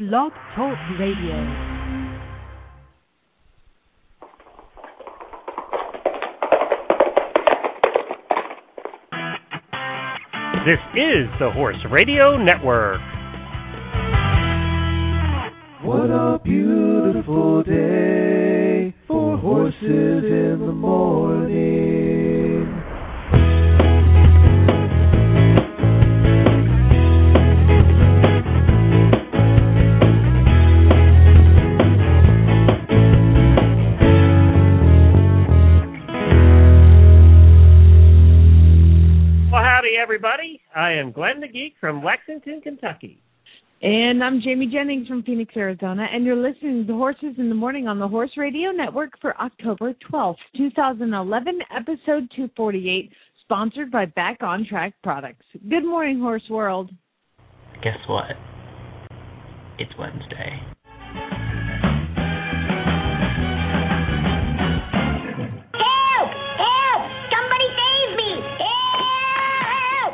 Blog Talk Radio. This is the Horse Radio Network. What a beautiful day for horses in the morning. Well, howdy, everybody. I am Glenn the Geek from Lexington, Kentucky. And I'm Jamie Jennings from Phoenix, Arizona, and you're listening to Horses in the Morning on the Horse Radio Network for October 12th, 2011, episode 248, sponsored by Back on Track Products. Good morning, Horse World. Guess what? It's Wednesday. Help! Help! Somebody save me! Help!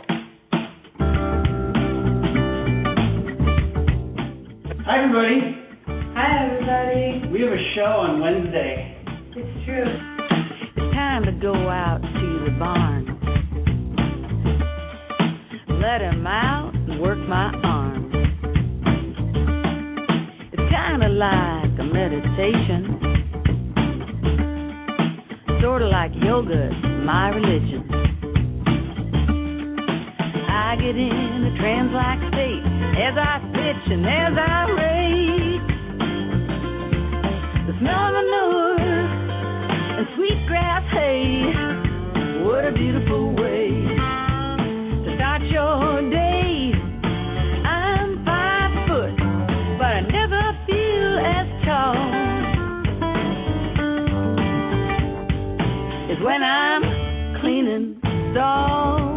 Hi, everybody. Hi, everybody. We have a show on Wednesday. It's true. It's time to go out to the barn. Let him out and work my arm. It's kind of like a meditation. Sort of like yoga, my religion. I get in a trance-like state as I pitch and as I rate. The smell of manure and sweet grass hay. What a beautiful way to start your day. I'm 5 foot, but I never feel as tall as when I'm cleaning stalls.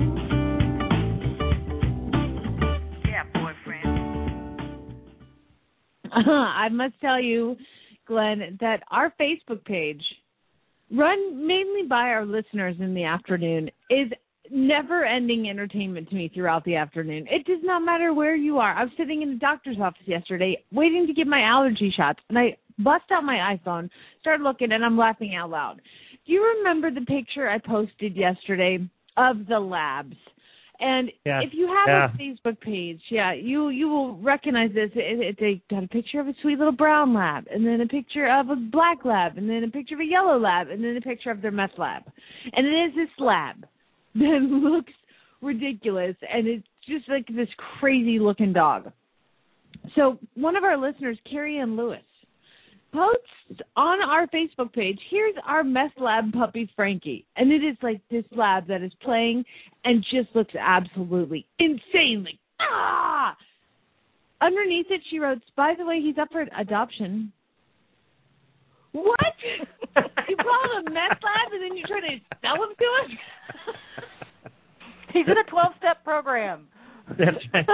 I must tell you, Glenn, that our Facebook page, run mainly by our listeners in the afternoon, is never-ending entertainment to me throughout the afternoon. It does not matter where you are. I was sitting in the doctor's office yesterday waiting to get my allergy shots, and I bust out my iPhone, started looking, and I'm laughing out loud. Do you remember the picture I posted yesterday of the labs? And if you have a Facebook page, you will recognize this. They got a picture of a sweet little brown lab, and then a picture of a black lab, and then a picture of a yellow lab, and then a picture of their meth lab. And it is this lab that looks ridiculous, and it's just like this crazy-looking dog. So one of our listeners, Carrie Ann Lewis, posts on our Facebook page, here's our meth lab puppy, Frankie. And it is like this lab that is playing and just looks absolutely insane. Like, ah! Underneath it, she wrote, by the way, he's up for adoption. What? You call him a meth lab and then you try to sell him to us? He's in a 12-step program. That's right.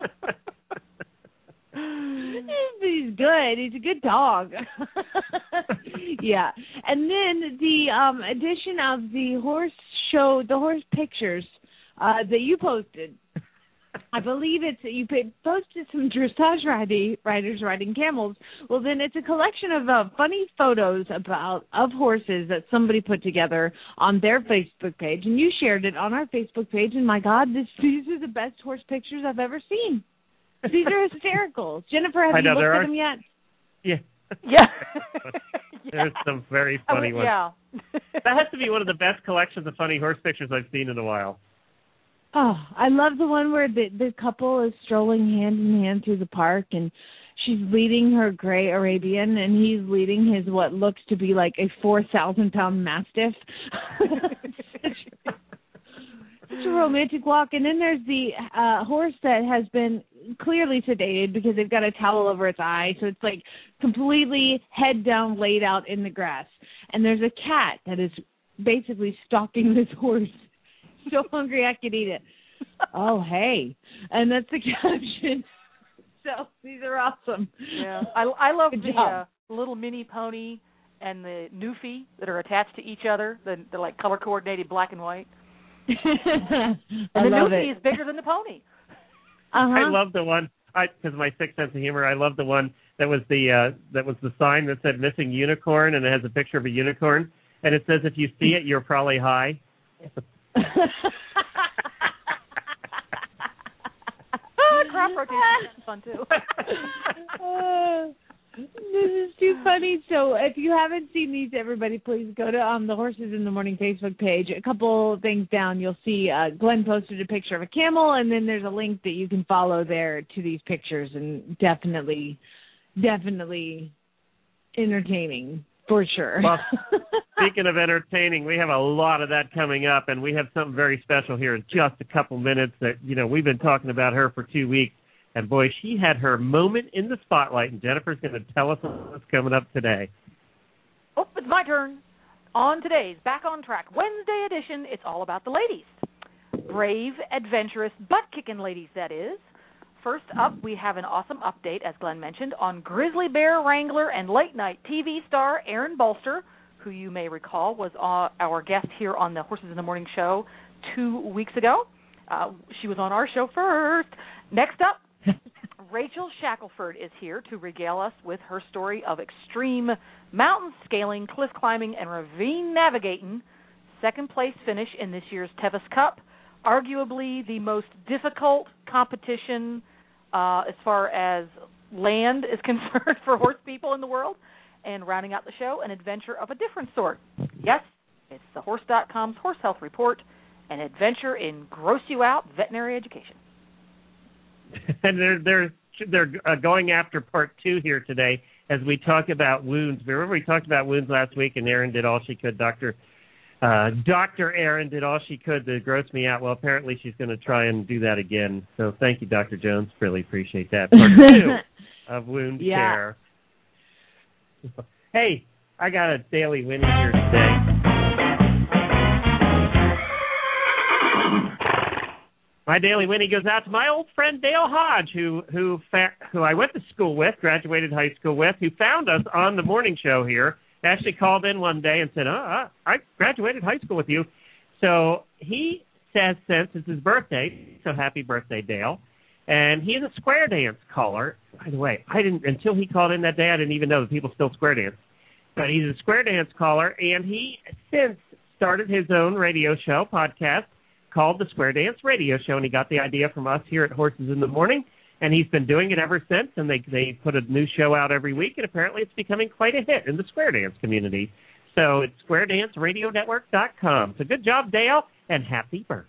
He's good. He's a good dog. Yeah. And then the edition of the horse show, the horse pictures that you posted, I believe you posted some dressage riders riding camels. Well, then it's a collection of funny photos of horses that somebody put together on their Facebook page, and you shared it on our Facebook page. And my God, these are the best horse pictures I've ever seen. These are hysterical. Jennifer, have you looked at them yet? Yeah. Yeah. There's some very funny ones. Yeah. That has to be one of the best collections of funny horse pictures I've seen in a while. Oh, I love the one where the couple is strolling hand in hand through the park, and she's leading her gray Arabian, and he's leading his what looks to be like a 4,000-pound Mastiff. Such a romantic walk. And then there's the horse that has been clearly sedated because they've got a towel over its eye, so it's like completely head down laid out in the grass. And there's a cat that is basically stalking this horse. So hungry I could eat it. Oh, hey. And that's the caption. So these are awesome. Yeah, I love the little mini pony and the Newfie that are attached to each other. They're like color-coordinated black and white. And the Newfie is bigger than the pony. I love the one. because of my sick sense of humor, I love the one that was the sign that said missing unicorn, and it has a picture of a unicorn, and it says if you see it, you're probably high. Crop rotation is fun too. This is too funny. So if you haven't seen these, everybody, please go to the Horses in the Morning Facebook page. A couple things down, you'll see Glenn posted a picture of a camel, and then there's a link that you can follow there to these pictures, and definitely entertaining for sure. Well, speaking of entertaining, we have a lot of that coming up, and we have something very special here in just a couple minutes that, we've been talking about her for 2 weeks. And, boy, she had her moment in the spotlight, and Jennifer's going to tell us what's coming up today. Oh, it's my turn. On today's Back on Track Wednesday edition, it's all about the ladies. Brave, adventurous, butt-kicking ladies, that is. First up, we have an awesome update, as Glenn mentioned, on grizzly bear wrangler and late-night TV star Erin Bolster, who you may recall was our guest here on the Horses in the Morning show 2 weeks ago. She was on our show first. Next up, Rachel Shackelford is here to regale us with her story of extreme mountain scaling, cliff climbing, and ravine navigating. Second place finish in this year's Tevis Cup. Arguably the most difficult competition as far as land is concerned for horse people in the world. And rounding out the show, an adventure of a different sort. Yes, it's the Horse.com's Horse Health Report, an adventure in gross-you-out veterinary education. And they're going after part 2 here today as we talk about wounds. Remember we talked about wounds last week, and Erin did all she could. Dr. Erin did all she could to gross me out. Well, apparently she's going to try and do that again. So thank you, Dr. Jones. Really appreciate that. Part 2 of wound care. Hey, I got a Daily Winnie here today. My Daily Winnie goes out to my old friend Dale Hodge, who I went to school with, graduated high school with, who found us on the morning show here. Actually called in one day and said, I graduated high school with you. So he says since it's his birthday, so happy birthday, Dale. And he's a square dance caller. By the way, until he called in that day, I didn't even know that people still square dance. But he's a square dance caller, and he since started his own radio show, podcast, called the Square Dance Radio Show, and he got the idea from us here at Horses in the Morning, and he's been doing it ever since, and they put a new show out every week, and apparently it's becoming quite a hit in the square dance community. So it's squaredanceradionetwork.com. So good job, Dale, and happy birthday.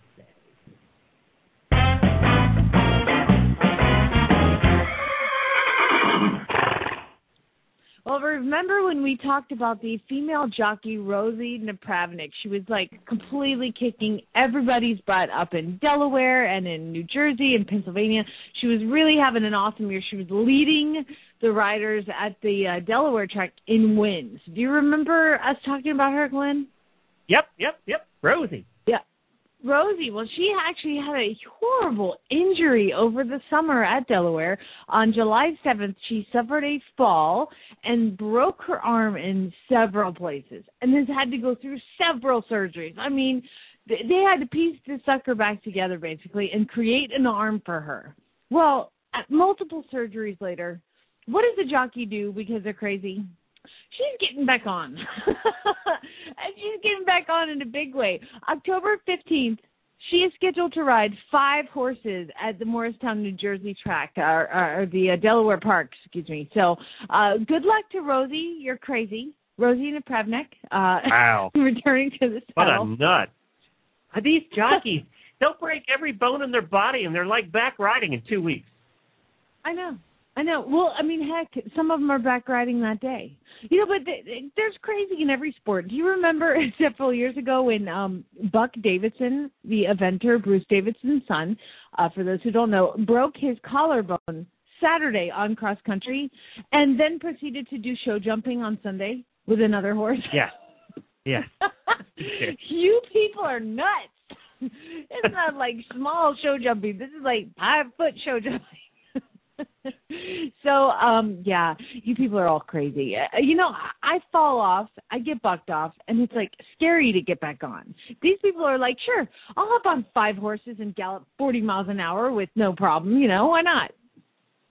Well, remember when we talked about the female jockey, Rosie Napravnik? She was, completely kicking everybody's butt up in Delaware and in New Jersey and Pennsylvania. She was really having an awesome year. She was leading the riders at the Delaware track in wins. Do you remember us talking about her, Glenn? Yep. Rosie. Yeah. Rosie, well, she actually had a horrible injury over the summer at Delaware. On July 7th, she suffered a fall and broke her arm in several places and has had to go through several surgeries. I mean, they had to piece the sucker back together, basically, and create an arm for her. Well, at multiple surgeries later, what does the jockey do because they're crazy? She's getting back on. And she's getting back on in a big way. October 15th, she is scheduled to ride 5 horses at the Morristown, New Jersey track, or the Delaware Park, excuse me. So good luck to Rosie. You're crazy. Rosie Napravnik. Wow. Returning to the saddle. What a nut. These jockeys, they'll break every bone in their body, and they're back riding in 2 weeks. I know. Well, I mean, heck, some of them are back riding that day. But there's crazy in every sport. Do you remember several years ago when Buck Davidson, the eventer, Bruce Davidson's son, for those who don't know, broke his collarbone Saturday on cross country and then proceeded to do show jumping on Sunday with another horse? Yeah. You people are nuts. It's not like small show jumping. This is 5-foot show jumping. So, you people are all crazy. I fall off, I get bucked off, and it's scary to get back on. These people are sure, I'll hop on 5 horses and gallop 40 miles an hour with no problem, why not?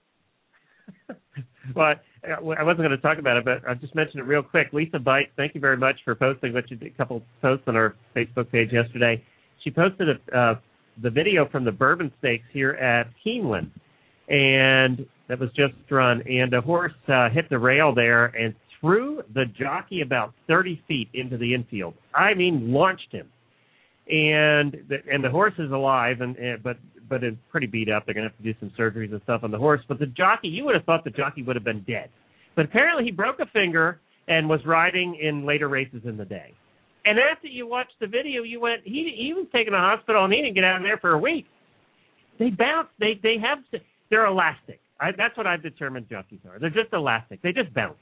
Well, I wasn't going to talk about it, but I'll just mention it real quick. Lisa Bites, thank you very much for posting what you did, a couple posts on our Facebook page yesterday. She posted the video from the Bourbon Stakes here at Keeneland, and that was just run. And a horse hit the rail there and threw the jockey about 30 feet into the infield. I mean, launched him. And the horse is alive, but it's pretty beat up. They're going to have to do some surgeries and stuff on the horse. But the jockey, you would have thought the jockey would have been dead. But apparently he broke a finger and was riding in later races in the day. And after you watched the video, you went, he was taken to the hospital, and he didn't get out of there for a week. They bounce. They're elastic. That's what I've determined jockeys are. They're just elastic. They just bounce.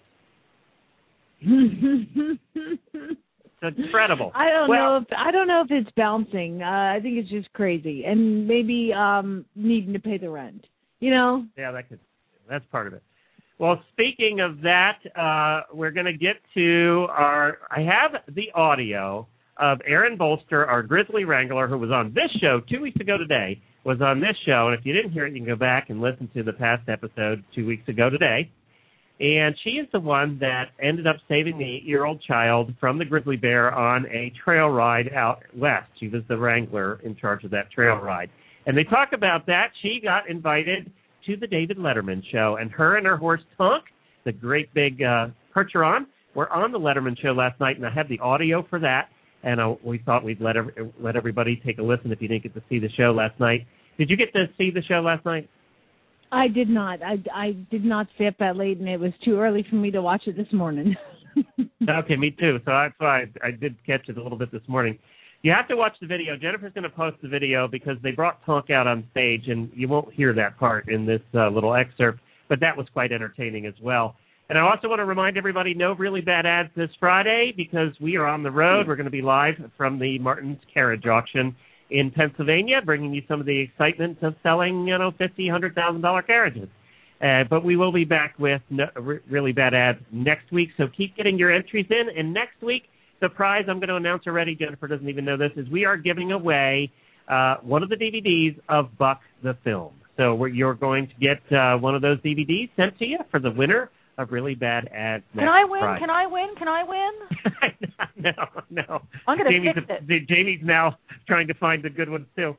It's incredible. I don't know if it's bouncing. I think it's just crazy, and maybe needing to pay the rent. Yeah, that's part of it. Well, speaking of that, we're going to get to I have the audio of Aaron Bolster, our Grizzly Wrangler, who was on this show 2 weeks ago today, was on this show. And if you didn't hear it, you can go back and listen to the past episode 2 weeks ago today. And she is the one that ended up saving the 8-year-old child from the grizzly bear on a trail ride out west. She was the wrangler in charge of that trail ride. And they talk about that. She got invited to the David Letterman show, and her horse Tonk, the great big Percheron, were on the Letterman show last night, and I have the audio for that, and we thought we'd let everybody take a listen if you didn't get to see the show last night. Did you get to see the show last night? I did not. I did not stay up that late, and it was too early for me to watch it this morning. Okay, me too. So that's why I did catch it a little bit this morning. You have to watch the video. Jennifer's going to post the video because they brought Tonk out on stage, and you won't hear that part in this little excerpt, but that was quite entertaining as well. And I also want to remind everybody, no really bad ads this Friday because we are on the road. We're going to be live from the Martin's Carriage Auction in Pennsylvania, bringing you some of the excitement of selling, $50,000, $100,000 carriages. But we will be back with really bad ads next week, so keep getting your entries in. And next week, the prize I'm going to announce already, Jennifer doesn't even know this, is we are giving away one of the DVDs of Buck the Film. So you're going to get one of those DVDs sent to you for the winner of Really Bad Ads. Can I win? Can I win? Can I win? No. I'm going to fix it. Jamie's now trying to find the good ones, too.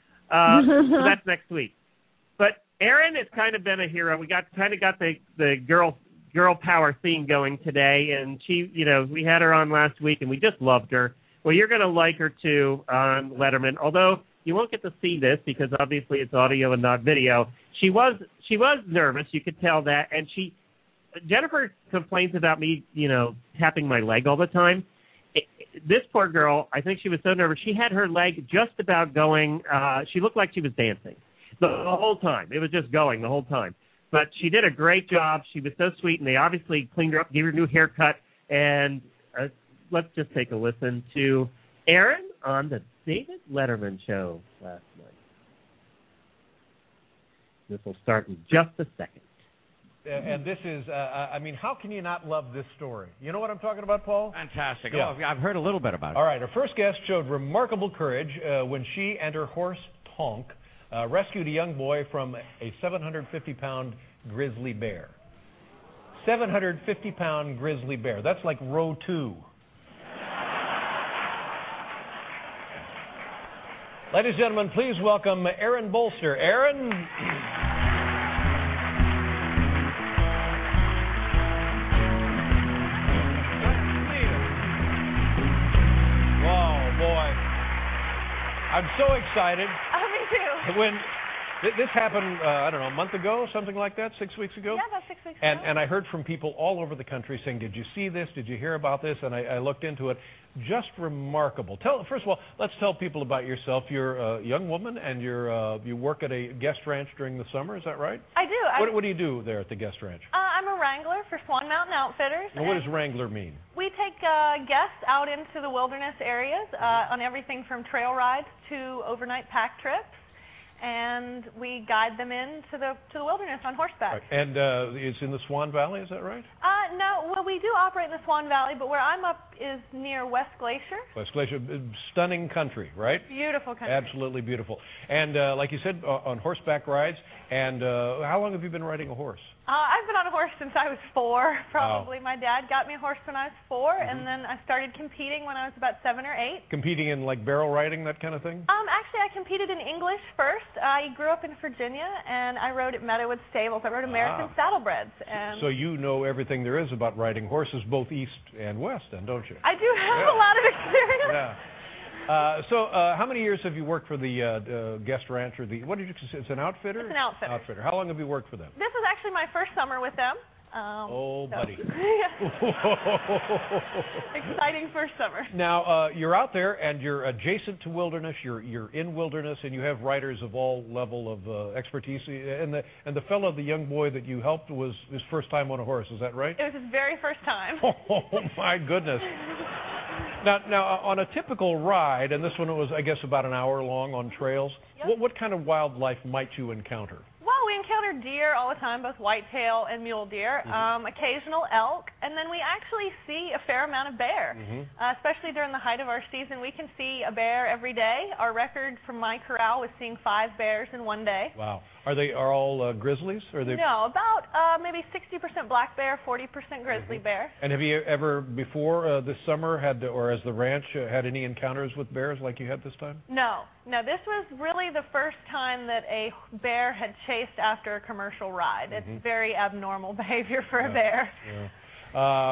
So that's next week. But Erin has kind of been a hero. We got the girl power theme going today, and she, we had her on last week, and we just loved her. Well, you're going to like her, too, on Letterman, although you won't get to see this because obviously it's audio and not video. She was nervous. You could tell that, and Jennifer complains about me, tapping my leg all the time. This poor girl, I think she was so nervous. She had her leg just about going. She looked like she was dancing the whole time. It was just going the whole time. But she did a great job. She was so sweet, and they obviously cleaned her up, gave her a new haircut. And let's just take a listen to Erin on the David Letterman show last night. This will start in just a second. And this is, how can you not love this story? You know what I'm talking about, Paul? Fantastic. Yeah. Oh, I've heard a little bit about it. All right, our first guest showed remarkable courage when she and her horse, Tonk, rescued a young boy from a 750-pound grizzly bear. 750-pound grizzly bear. That's like row 2. Ladies and gentlemen, please welcome Aaron Bolster. Aaron. I'm so excited. Me too. When this happened, a month ago, something like that, 6 weeks ago? Yeah, about 6 weeks ago. ago. And I heard from people all over the country saying, did you see this? Did you hear about this? And I looked into it. Just remarkable. First of all, let's tell people about yourself. You're a young woman, and you work at a guest ranch during the summer. Is that right? I do. What do you do there at the guest ranch? I'm a wrangler for Swan Mountain Outfitters. And what does wrangler mean? We take guests out into the wilderness areas on everything from trail rides to overnight pack trips. And we guide them into the wilderness on horseback. Right. And it's in the Swan Valley, is that right? No, well, we do operate in the Swan Valley, but where I'm up is near West Glacier. West Glacier, stunning country, right? Beautiful country. Absolutely beautiful. And like you said, on horseback rides. And how long have you been riding a horse? I've been on a horse since I was 4, probably. Wow. My dad got me a horse when I was 4, and then I started competing when I was about 7 or 8. Competing in like barrel riding, that kind of thing? Actually, I competed in English first. I grew up in Virginia, and I rode at Meadowood Stables. I rode American Saddlebreds. And so you know everything there is about riding horses, both east and west, then, don't you? I do have a lot of experience. Yeah. So how many years have you worked for the Guest Ranch, or the, what did you say, it's an outfitter? It's an outfitter. Outfitter. How long have you worked for them? This was actually my first summer with them. Buddy. Exciting first summer. Now, you're out there, and you're adjacent to wilderness. You're in wilderness, and you have riders of all level of expertise. And the fellow, the young boy that you helped, was his first time on a horse. Is that right? It was his very first time. Oh, my goodness. Now, on a typical ride, and this one was, I guess, about an hour long on trails, Yep. what kind of wildlife might you encounter? Well, we encounter deer all the time, both whitetail and mule deer, occasional elk, and then we actually see a fair amount of bear, especially during the height of our season. We can see a bear every day. Our record from my corral was seeing 5 bears in one day. Wow. Are all grizzlies? Or are they... No, about maybe 60% black bear, 40% grizzly bear. And have you ever before this summer had, or as the ranch, had any encounters with bears like you had this time? No. This was really the first time that a bear had chased after a commercial ride. It's very abnormal behavior for a bear. Yeah.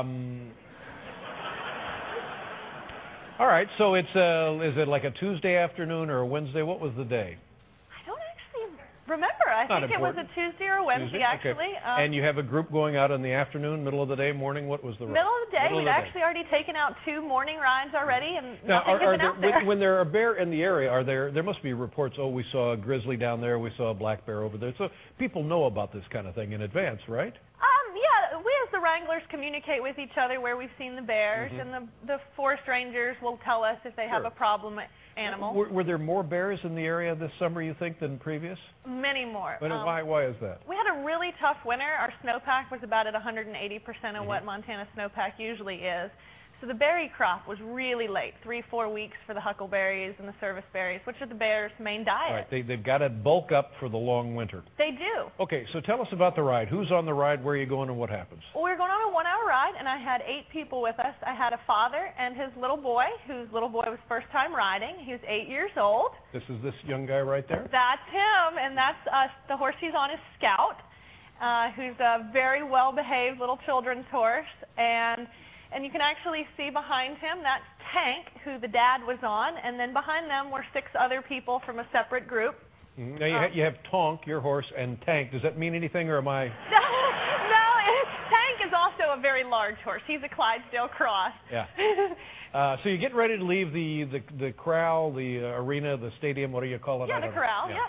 All right, so it's is it like a Tuesday afternoon or a Wednesday? What was the day? Remember, I think it was a important. Tuesday or a Wednesday, actually. Okay. And you have a group going out in the afternoon, middle of the day, morning? What was the ride? Middle of the day. We'd actually already taken out 2 morning rides already, and now, nothing had been out there. When there are bear in the area, there must be reports, we saw a grizzly down there, we saw a black bear over there. So people know about this kind of thing in advance, right? Yeah, we as the wranglers communicate with each other where we've seen the bears, and the forest rangers will tell us if they have a problem animal. Were there more bears in the area this summer, you think, than previous? Many more. Why is that? We had a really tough winter. Our snowpack was about at 180% of what Montana snowpack usually is. So the berry crop was really late, 3-4 weeks for the huckleberries and the service berries, which are the bears' main diet. All right, they've got to bulk up for the long winter. They do. Okay, so tell us about the ride. Who's on the ride? Where are you going, and what happens? Well, we were going on a 1-hour ride, and I had 8 people with us. I had a father and his little boy, whose little boy was first time riding. He was 8 years old. This is this young guy right there? That's him, and that's the horse he's on is Scout, who's a very well-behaved little children's horse, and you can actually see behind him, that's Tank, who the dad was on, and then behind them were 6 other people from a separate group. Now you have Tonk, your horse, and Tank. Does that mean anything, or am I... No, Tank is also a very large horse. He's a Clydesdale cross. Yeah. So you get ready to leave the corral, the arena, the stadium, what do you call it? Yeah, the corral, yep.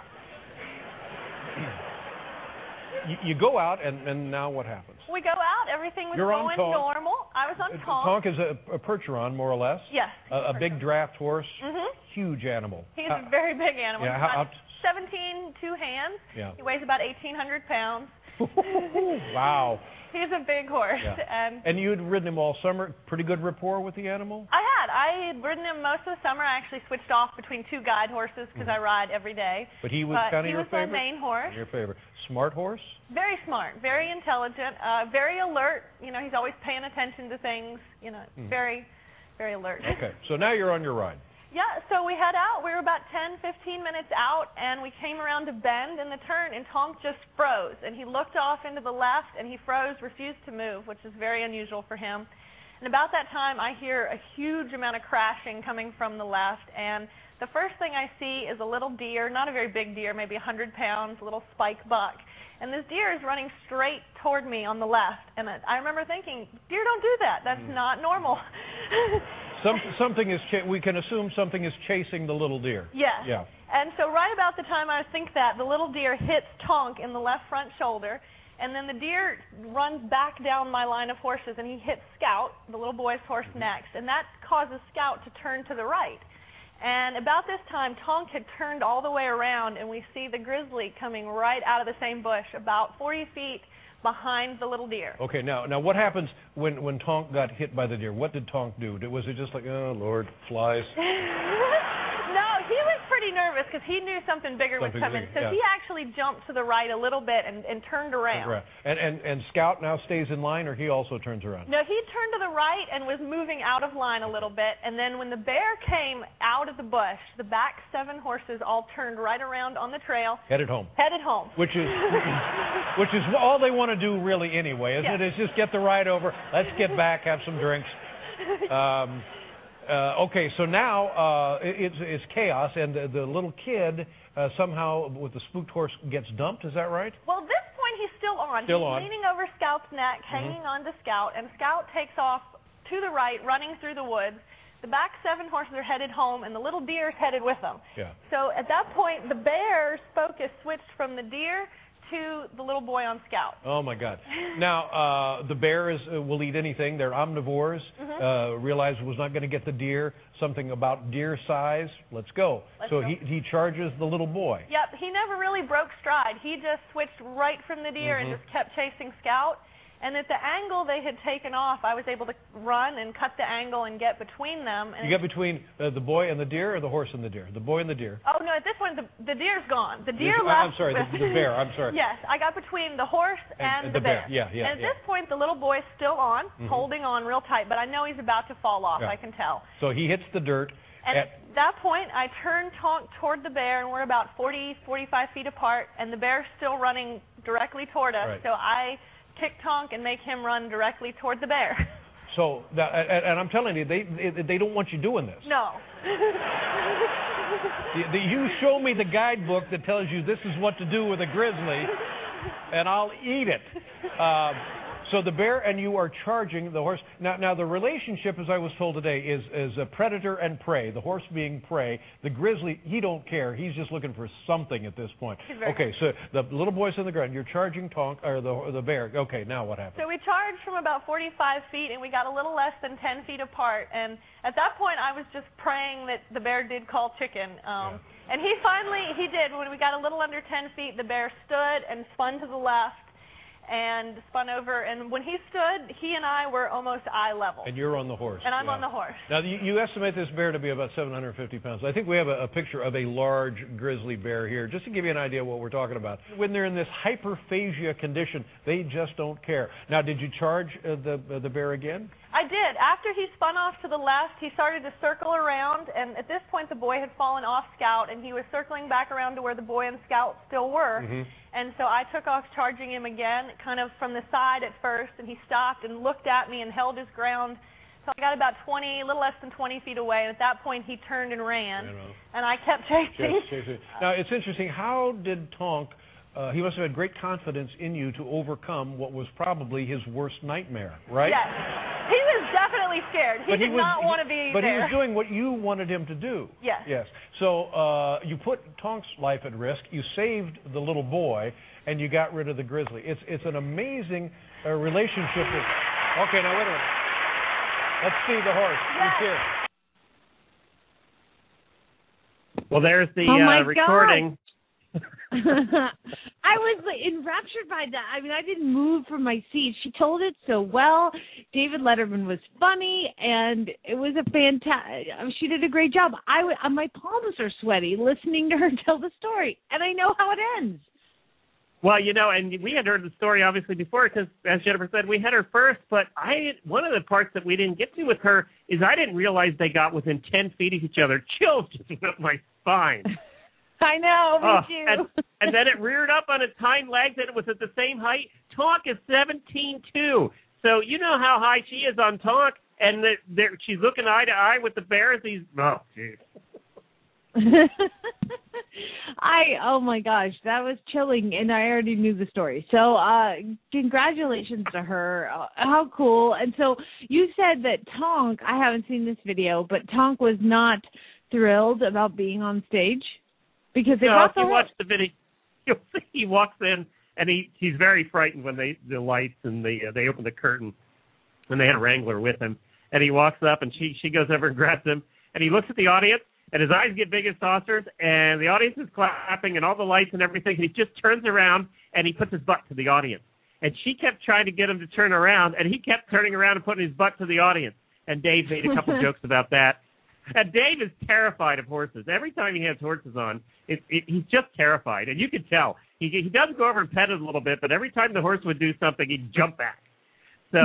You go out, and now what happens? We go out. Everything was going normal. I was on Tonk. Tonk is a percheron, more or less. Yes. A big draft horse. Huge animal. He's a very big animal. Yeah, He's 17 2 hands. Yeah. He weighs about 1,800 pounds. Wow. He's a big horse. Yeah. And you'd ridden him all summer. Pretty good rapport with the animal? I had ridden him most of the summer. I actually switched off between 2 guide horses because I ride every day. But he was kind of your favorite? He was my main horse. Your favorite. Smart horse? Very smart, very intelligent, very alert. You know, he's always paying attention to things. You know, very, very alert. Okay, so now you're on your ride. Yeah, so we head out. We were about 10, 15 minutes out, and we came around a bend in the turn, and Tonk just froze. And he looked off into the left, and he froze, refused to move, which is very unusual for him. And about that time, I hear a huge amount of crashing coming from the left, and the first thing I see is a little deer, not a very big deer, maybe 100 pounds, a little spike buck. And this deer is running straight toward me on the left. And I remember thinking, deer don't do that. That's not normal. Something is, we can assume something is chasing the little deer. Yes. Yeah. And so right about the time I think that, the little deer hits Tonk in the left front shoulder. And then the deer runs back down my line of horses, and he hits Scout, the little boy's horse, next. And that causes Scout to turn to the right. And about this time, Tonk had turned all the way around, and we see the grizzly coming right out of the same bush, about 40 feet behind the little deer. Okay, now what happens when Tonk got hit by the deer? What did Tonk do? Was it just like, oh, Lord, flies? No, he was pretty nervous because he knew something bigger was coming. So he actually jumped to the right a little bit and turned around. Right. And Scout now stays in line, or he also turns around? No, he turned to the right and was moving out of line a little bit. And then when the bear came out of the bush, the back 7 horses all turned right around on the trail. Headed home. Which is all they want to do really anyway, isn't it? Is just get the ride over. Let's get back, have some drinks. Okay, so now it's chaos, and the little kid somehow with the spooked horse gets dumped. Is that right? Well, at this point he's still on. He's leaning over Scout's neck, hanging on to Scout, and Scout takes off to the right, running through the woods. The back 7 horses are headed home, and the little deer's headed with them. Yeah. So at that point, the bear's focus switched from the deer to the little boy on Scout. Oh, my God. Now, the bears will eat anything. They're omnivores. Realized was not going to get the deer. Something about deer size. Let's go. So he charges the little boy. Yep. He never really broke stride. He just switched right from the deer and just kept chasing Scout. And at the angle they had taken off, I was able to run and cut the angle and get between them. And you got between the boy and the deer, or the horse and the deer? The boy and the deer. Oh, no, at this point, the deer's gone. The deer left. I'm sorry, the bear. I'm sorry. Yes, I got between the horse and the bear. Yeah. And at this point, the little boy's still on, holding on real tight, but I know he's about to fall off. I can tell. So he hits the dirt. And at that point, I turned Tonk toward the bear, and we're about 40, 45 feet apart, and the bear's still running directly toward us. Right. So I kick Tonk and make him run directly toward the bear. So, and I'm telling you, they don't want you doing this. No. You show me the guidebook that tells you this is what to do with a grizzly, and I'll eat it. So the bear and you are charging the horse. Now the relationship, as I was told today, is a predator and prey. The horse being prey. The grizzly, he don't care. He's just looking for something at this point. Okay, so the little boy's on the ground. You're charging Tonk, or the bear. Okay, now what happens? So we charged from about 45 feet, and we got a little less than 10 feet apart. And at that point, I was just praying that the bear did call chicken. And he did. When we got a little under 10 feet, the bear stood and spun to the left and spun over. And when he stood, he and I were almost eye level. And you're on the horse. And I'm on the horse. Now, you estimate this bear to be about 750 pounds. I think we have a picture of a large grizzly bear here, just to give you an idea of what we're talking about. When they're in this hyperphagia condition, they just don't care. Now, did you charge the bear again? I did. After he spun off to the left, he started to circle around, and at this point the boy had fallen off Scout, and he was circling back around to where the boy and Scout still were. And so I took off charging him again, kind of from the side at first, and he stopped and looked at me and held his ground. So I got about 20, a little less than 20 feet away, and at that point he turned and ran, and I kept chasing. Now, it's interesting. How did Tonk, he must have had great confidence in you to overcome what was probably his worst nightmare, right? Yes. He was definitely scared. He did not want to be there. But he there. was doing what you wanted him to do. Yes. Yes. So you put Tonk's life at risk, you saved the little boy, and you got rid of the grizzly. It's an amazing relationship. Okay, now wait a minute. Let's see the horse. Yes. Here. Well, there's the recording. I was enraptured by that. I mean, I didn't move from my seat. She told it so well. David Letterman was funny, and it was a fantastic. She did a great job. My palms are sweaty listening to her tell the story, and I know how it ends. Well, and we had heard the story obviously before because, as Jennifer said, we had her first. But one of the parts that we didn't get to with her is I didn't realize they got within 10 feet of each other. Chills just went up my spine. I know, me too. And then it reared up on its hind legs, and it was at the same height. Tonk is 17'2", so you know how high she is on Tonk, and she's looking eye to eye with the bears. Oh, jeez. Oh my gosh, that was chilling, and I already knew the story. So, congratulations to her. How cool. And so you said that Tonk, I haven't seen this video, but Tonk was not thrilled about being on stage because they if you watch the video, you'll see he walks in, and he's very frightened when the lights and they open the curtain, and they had a wrangler with him, and he walks up, and she goes over and grabs him, and he looks at the audience, and his eyes get big as saucers, and the audience is clapping, and all the lights and everything, and he just turns around, and he puts his butt to the audience. and she kept trying to get him to turn around, and he kept turning around and putting his butt to the audience. And Dave made a couple jokes about that. And Dave is terrified of horses. Every time he has horses on, he's just terrified, and you can tell. He does go over and pet it a little bit, but every time the horse would do something, he'd jump back. So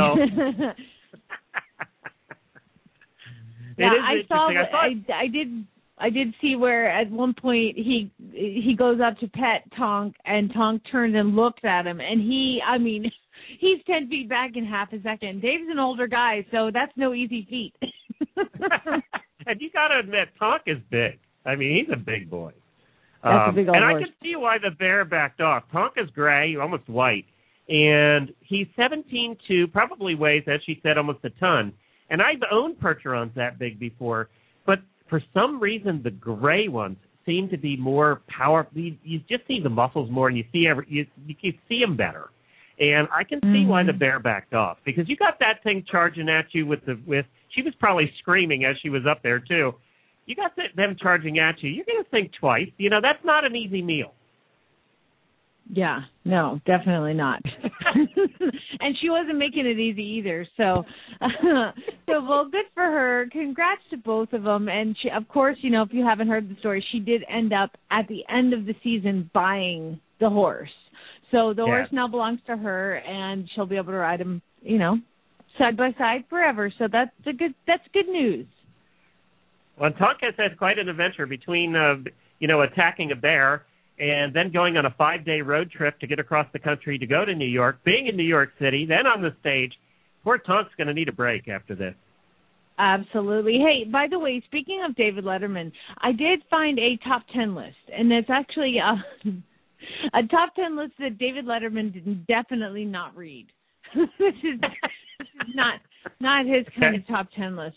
I did see where at one point he goes up to pet Tonk, and Tonk turned and looked at him, and he's 10 feet back in half a second. Dave's an older guy, so that's no easy feat. And you got to admit, Tonk is big. I mean, he's a big boy. That's a big old and horse. I can see why the bear backed off. Tonk is gray, almost white, and he's 17.2, probably weighs, as she said, almost a ton. And I've owned Percherons that big before, but for some reason the gray ones seem to be more powerful. You just see the muscles more, and you can see them better. And I can see why the bear backed off, because you got that thing charging at you with she was probably screaming as she was up there too. You got them charging at you. You're going to think twice. That's not an easy meal. Yeah, no, definitely not. And she wasn't making it easy either. So well, good for her. Congrats to both of them. And she, of course, if you haven't heard the story, she did end up at the end of the season buying the horse. So the horse now belongs to her, and she'll be able to ride him, side by side forever. So that's good news. Well, Tonk has had quite an adventure between, attacking a bear and then going on a 5-day road trip to get across the country to go to New York, being in New York City, then on the stage. Poor Tonk's going to need a break after this. Absolutely. Hey, by the way, speaking of David Letterman, I did find a top 10 list, and it's actually a top 10 list that David Letterman did definitely not read. This is not his kind of top 10 list.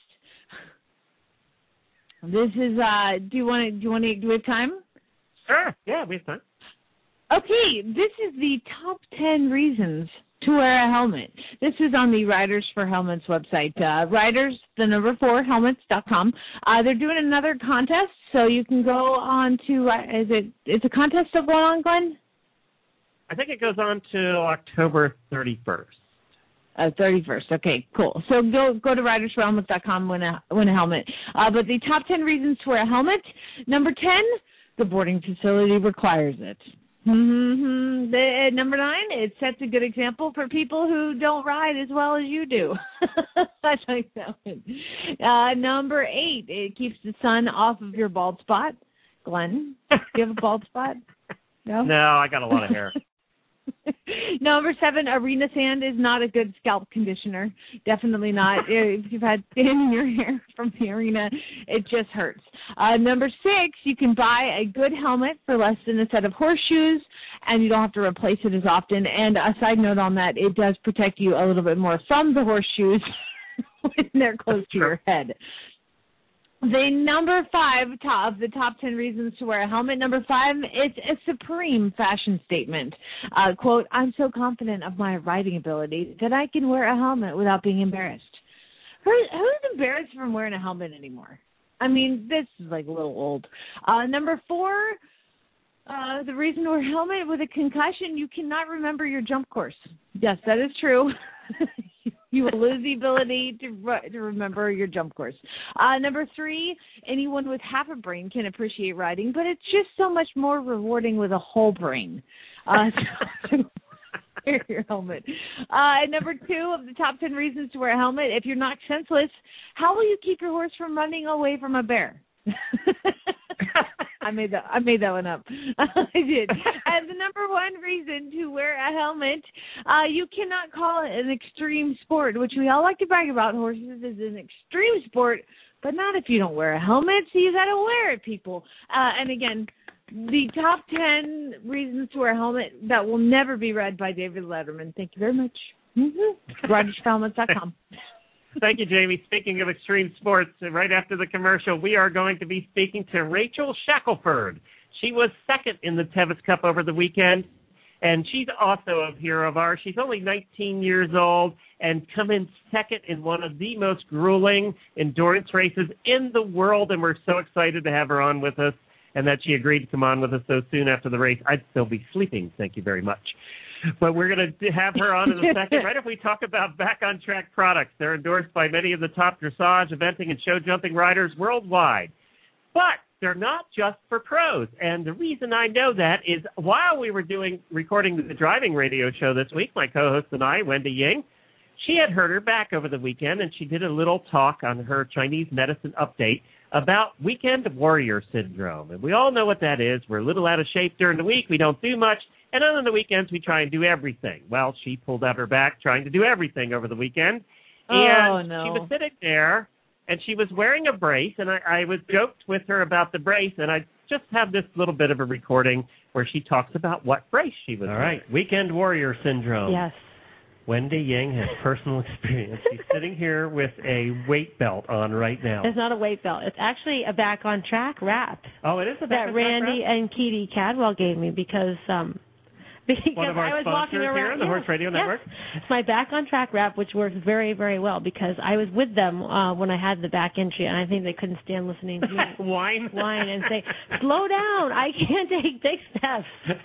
This is do we have time? Sure. Yeah, we have time. Okay, this is the top 10 reasons to wear a helmet. This is on the Riders for Helmets website. Riders, 4helmets.com. They're doing another contest, so you can go on to is a contest still going on, Glenn? I think it goes on to October 31st. 31st. Okay, cool. So go to ridersforhelmets.com, win a helmet. But the top 10 reasons to wear a helmet. Number 10, the boarding facility requires it. Number 9, it sets a good example for people who don't ride as well as you do. I like that one. Number 8, it keeps the sun off of your bald spot. Glenn, do you have a bald spot? No? No, I got a lot of hair. Number 7, arena sand is not a good scalp conditioner. Definitely not. If you've had sand in your hair from the arena, it just hurts. Number 6, you can buy a good helmet for less than a set of horseshoes, and you don't have to replace it as often. And a side note on that, it does protect you a little bit more from the horseshoes when they're close to your head. The number 5 of the top 10 reasons to wear a helmet. Number 5, it's a supreme fashion statement. Quote, I'm so confident of my riding ability that I can wear a helmet without being embarrassed. Who's embarrassed from wearing a helmet anymore? I mean, this is like a little old. Number 4, the reason to wear a helmet with a concussion, you cannot remember your jump course. Yes, that is true. You will lose the ability to remember your jump course. Number 3, anyone with half a brain can appreciate riding, but it's just so much more rewarding with a whole brain. Wear your helmet. Number 2 of the top 10 reasons to wear a helmet, if you're knocked senseless, how will you keep your horse from running away from a bear? I made that one up. I did. And the number 1 reason to wear a helmet, you cannot call it an extreme sport, which we all like to brag about. Horses is an extreme sport, but not if you don't wear a helmet. So you got to wear it, people. And again, the top 10 reasons to wear a helmet that will never be read by David Letterman. Thank you very much. RidersForHelmets.com. Thank you, Jamie. Speaking of extreme sports, right after the commercial, we are going to be speaking to Rachel Shackelford. She was second in the Tevis Cup over the weekend, and she's also a hero of ours. She's only 19 years old and come in second in one of the most grueling endurance races in the world, and we're so excited to have her on with us and that she agreed to come on with us so soon after the race. I'd still be sleeping. Thank you very much. But we're going to have her on in a second. Right if we talk about Back on Track products. They're endorsed by many of the top dressage, eventing, and show jumping riders worldwide. But they're not just for pros. And the reason I know that is while we were recording the driving radio show this week, my co-host and I, Wendy Ying, she had hurt her back over the weekend, and she did a little talk on her Chinese medicine update about weekend warrior syndrome. And we all know what that is. We're a little out of shape during the week. We don't do much. And on the weekends, we try and do everything. Well, she pulled out her back trying to do everything over the weekend. And no. She was sitting there, and she was wearing a brace. And I was joked with her about the brace, and I just have this little bit of a recording where she talks about what brace she was wearing. All right, weekend warrior syndrome. Yes. Wendy Ying has personal experience. She's sitting here with a weight belt on right now. It's not a weight belt. It's actually a Back on Track wrap. Oh, it is a Back on Track Randy wrap? and Keedy Cadwell gave me because one of our I was walking sponsors around here on the Horse Radio Network. It's my Back on Track wrap, which works very, very well because I was with them when I had the back injury, and I think they couldn't stand listening to me whine and say, "Slow down! I can't take big steps."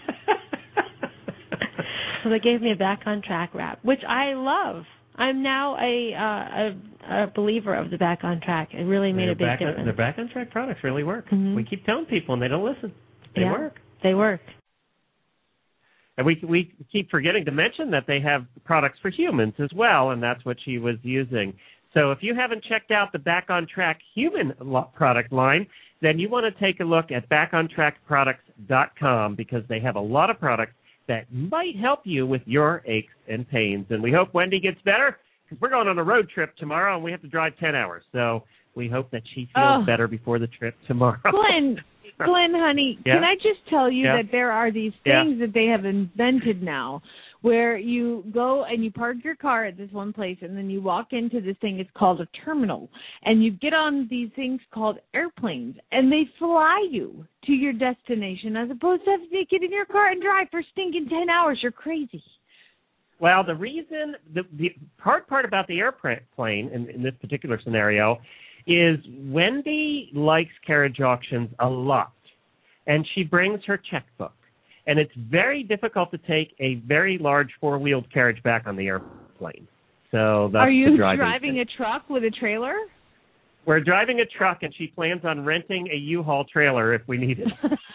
So they gave me a Back on Track wrap, which I love. I'm now a believer of the Back on Track. It really made a big difference. The Back on Track products really work. Mm-hmm. We keep telling people, and they don't listen. They work. They work. And we keep forgetting to mention that they have products for humans as well, and that's what she was using. So if you haven't checked out the Back on Track human product line, then you want to take a look at backontrackproducts.com because they have a lot of products that might help you with your aches and pains. And we hope Wendy gets better because we're going on a road trip tomorrow and we have to drive 10 hours. So we hope that she feels better before the trip tomorrow. Glenn, honey, can I just tell you that there are these things that they have invented now where you go and you park your car at this one place and then you walk into this thing. It's called a terminal. And you get on these things called airplanes and they fly you to your destination as opposed to having to get in your car and drive for stinking 10 hours. You're crazy. Well, the reason, the hard part about the airplane in this particular scenario is Wendy likes carriage auctions a lot, and she brings her checkbook. And it's very difficult to take a very large four-wheeled carriage back on the airplane. So that's Are you the driving driving a truck with a trailer? We're driving a truck, and she plans on renting a U-Haul trailer if we need it.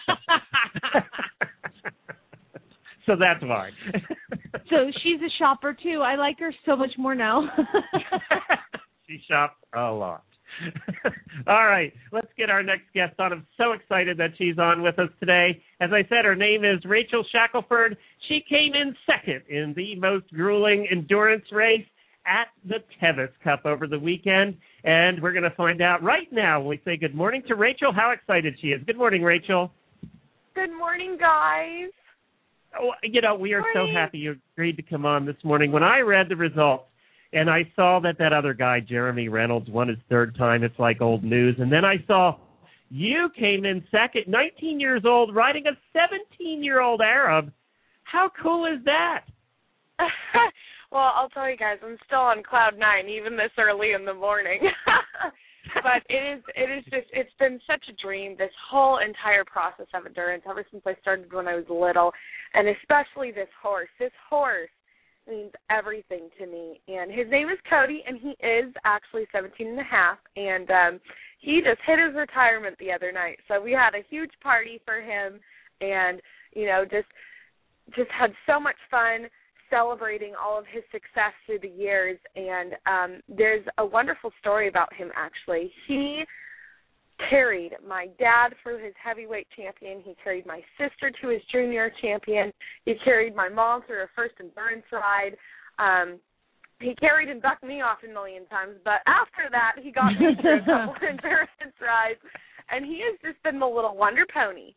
So that's why. So she's a shopper, too. I like her so much more now. She shops a lot. All right, let's get our next guest on. I'm so excited that she's on with us today. As I said, her name is Rachel Shackelford. She came in second in the most grueling endurance race at the Tevis Cup over the weekend, and we're going to find out right now when we say good morning to Rachel how excited she is. Good morning, Rachel. Good morning, guys. Oh, we are so happy you agreed to come on this morning. When I read the results, and I saw that other guy, Jeremy Reynolds, won his third time. It's like old news. And then I saw you came in second, 19 years old, riding a 17-year-old Arab. How cool is that? Well, I'll tell you guys, I'm still on cloud nine, even this early in the morning. But it's been such a dream, this whole entire process of endurance, ever since I started when I was little, and especially this horse. This horse means everything to me, and his name is Cody, and he is actually 17 and a half, and he just hit his retirement the other night, so we had a huge party for him, and just had so much fun celebrating all of his success through the years, and there's a wonderful story about him, actually. He carried my dad through his heavyweight champion. He carried my sister to his junior champion. He carried my mom through her first endurance ride. He carried and bucked me off a million times, but after that, he got me through a couple endurance rides, and he has just been the little wonder pony.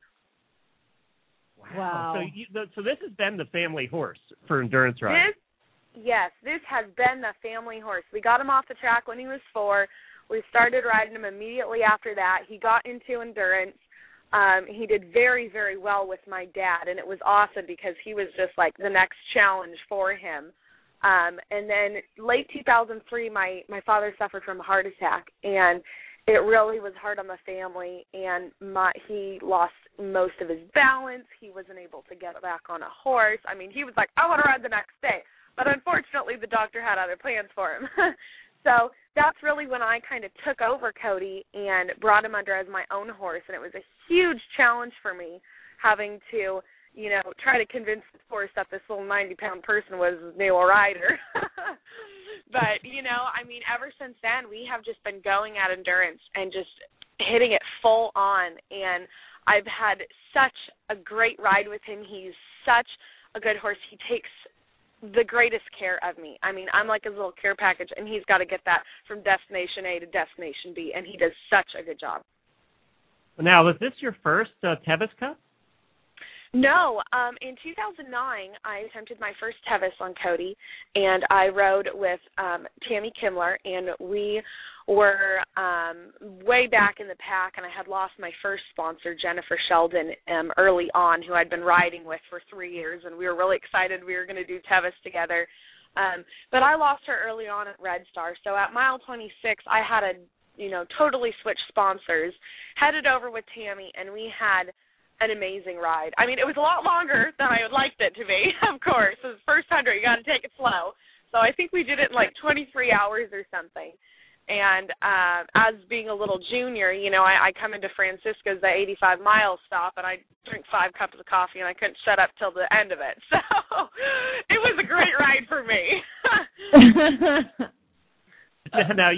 Wow. So this has been the family horse for endurance rides. This has been the family horse. We got him off the track when he was 4. We started riding him immediately after that. He got into endurance. He did very, very well with my dad, and it was awesome because he was just like the next challenge for him. And then late 2003, my father suffered from a heart attack, and it really was hard on the family, and he lost most of his balance. He wasn't able to get back on a horse. I mean, he was like, I want to ride the next day. But unfortunately, the doctor had other plans for him. So that's really when I kind of took over Cody and brought him under as my own horse. And it was a huge challenge for me having to, you know, try to convince this horse that this little 90-pound person was his new rider. But, you know, I mean, ever since then, we have just been going at endurance and just hitting it full on. And I've had such a great ride with him. He's such a good horse. He takes the greatest care of me. I mean, I'm like his little care package, and he's got to get that from destination A to destination B, and he does such a good job. Now, was this your first Tevis Cup? No. In 2009, I attempted my first Tevis on Cody, and I rode with Tammy Kimler, and we were way back in the pack, and I had lost my first sponsor, Jennifer Sheldon, early on, who I'd been riding with for 3 years, and we were really excited we were going to do Tevis together. But I lost her early on at Red Star, so at mile 26, I had to, you know, totally switch sponsors, headed over with Tammy, and we had an amazing ride. I mean, it was a lot longer than I would liked it to be, of course. It was the first 100, you got to take it slow. So I think we did it in like 23 hours or something. And as being a little junior, you know, I come into Francisco's, the 85-mile stop, and I drink 5 cups of coffee, and I couldn't shut up till the end of it. So it was a great ride for me. Now,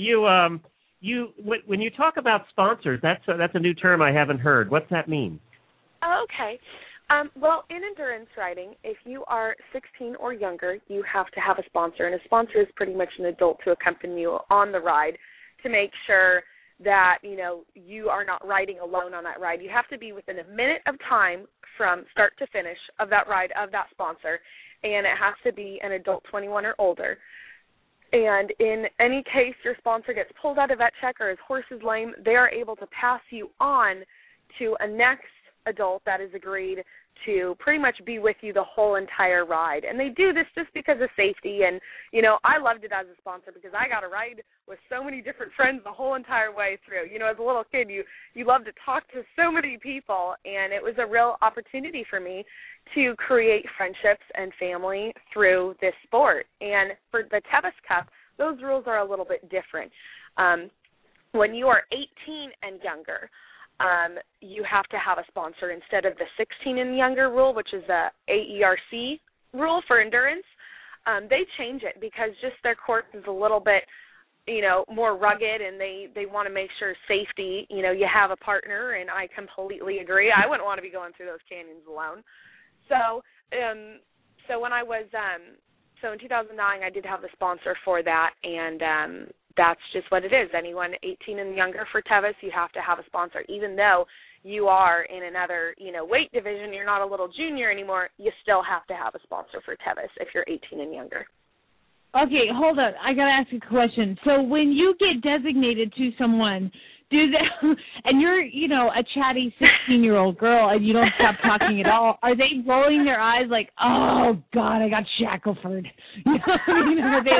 when you talk about sponsors, that's a new term I haven't heard. What's that mean? Okay. Well, in endurance riding, if you are 16 or younger, you have to have a sponsor, and a sponsor is pretty much an adult to accompany you on the ride to make sure that, you know, you are not riding alone on that ride. You have to be within a minute of time from start to finish of that ride of that sponsor, and it has to be an adult 21 or older. And in any case your sponsor gets pulled out of vet check or his horse is lame, they are able to pass you on to a next adult that is agreed to pretty much be with you the whole entire ride. And they do this just because of safety. And, you know, I loved it as a sponsor because I got to ride with so many different friends the whole entire way through. You know, as a little kid, you love to talk to so many people, and it was a real opportunity for me to create friendships and family through this sport. And for the Tevis Cup, those rules are a little bit different. When you are 18 and younger, you have to have a sponsor instead of the 16 and younger rule, which is the AERC rule for endurance. They change it because just their course is a little bit, you know, more rugged, and they want to make sure safety, you know, you have a partner, and I completely agree. I wouldn't want to be going through those canyons alone. So when I was, so in 2009, I did have the sponsor for that, and that's just what it is. Anyone 18 and younger for Tevis, you have to have a sponsor. Even though you are in another, you know, weight division, you're not a little junior anymore, you still have to have a sponsor for Tevis if you're 18 and younger. Okay, hold on. I got to ask a question. So when you get designated to someone, and you're, you know, a chatty 16-year-old girl and you don't stop talking at all, are they rolling their eyes like, oh, God, I got Shackelford? You know what I mean? Are they...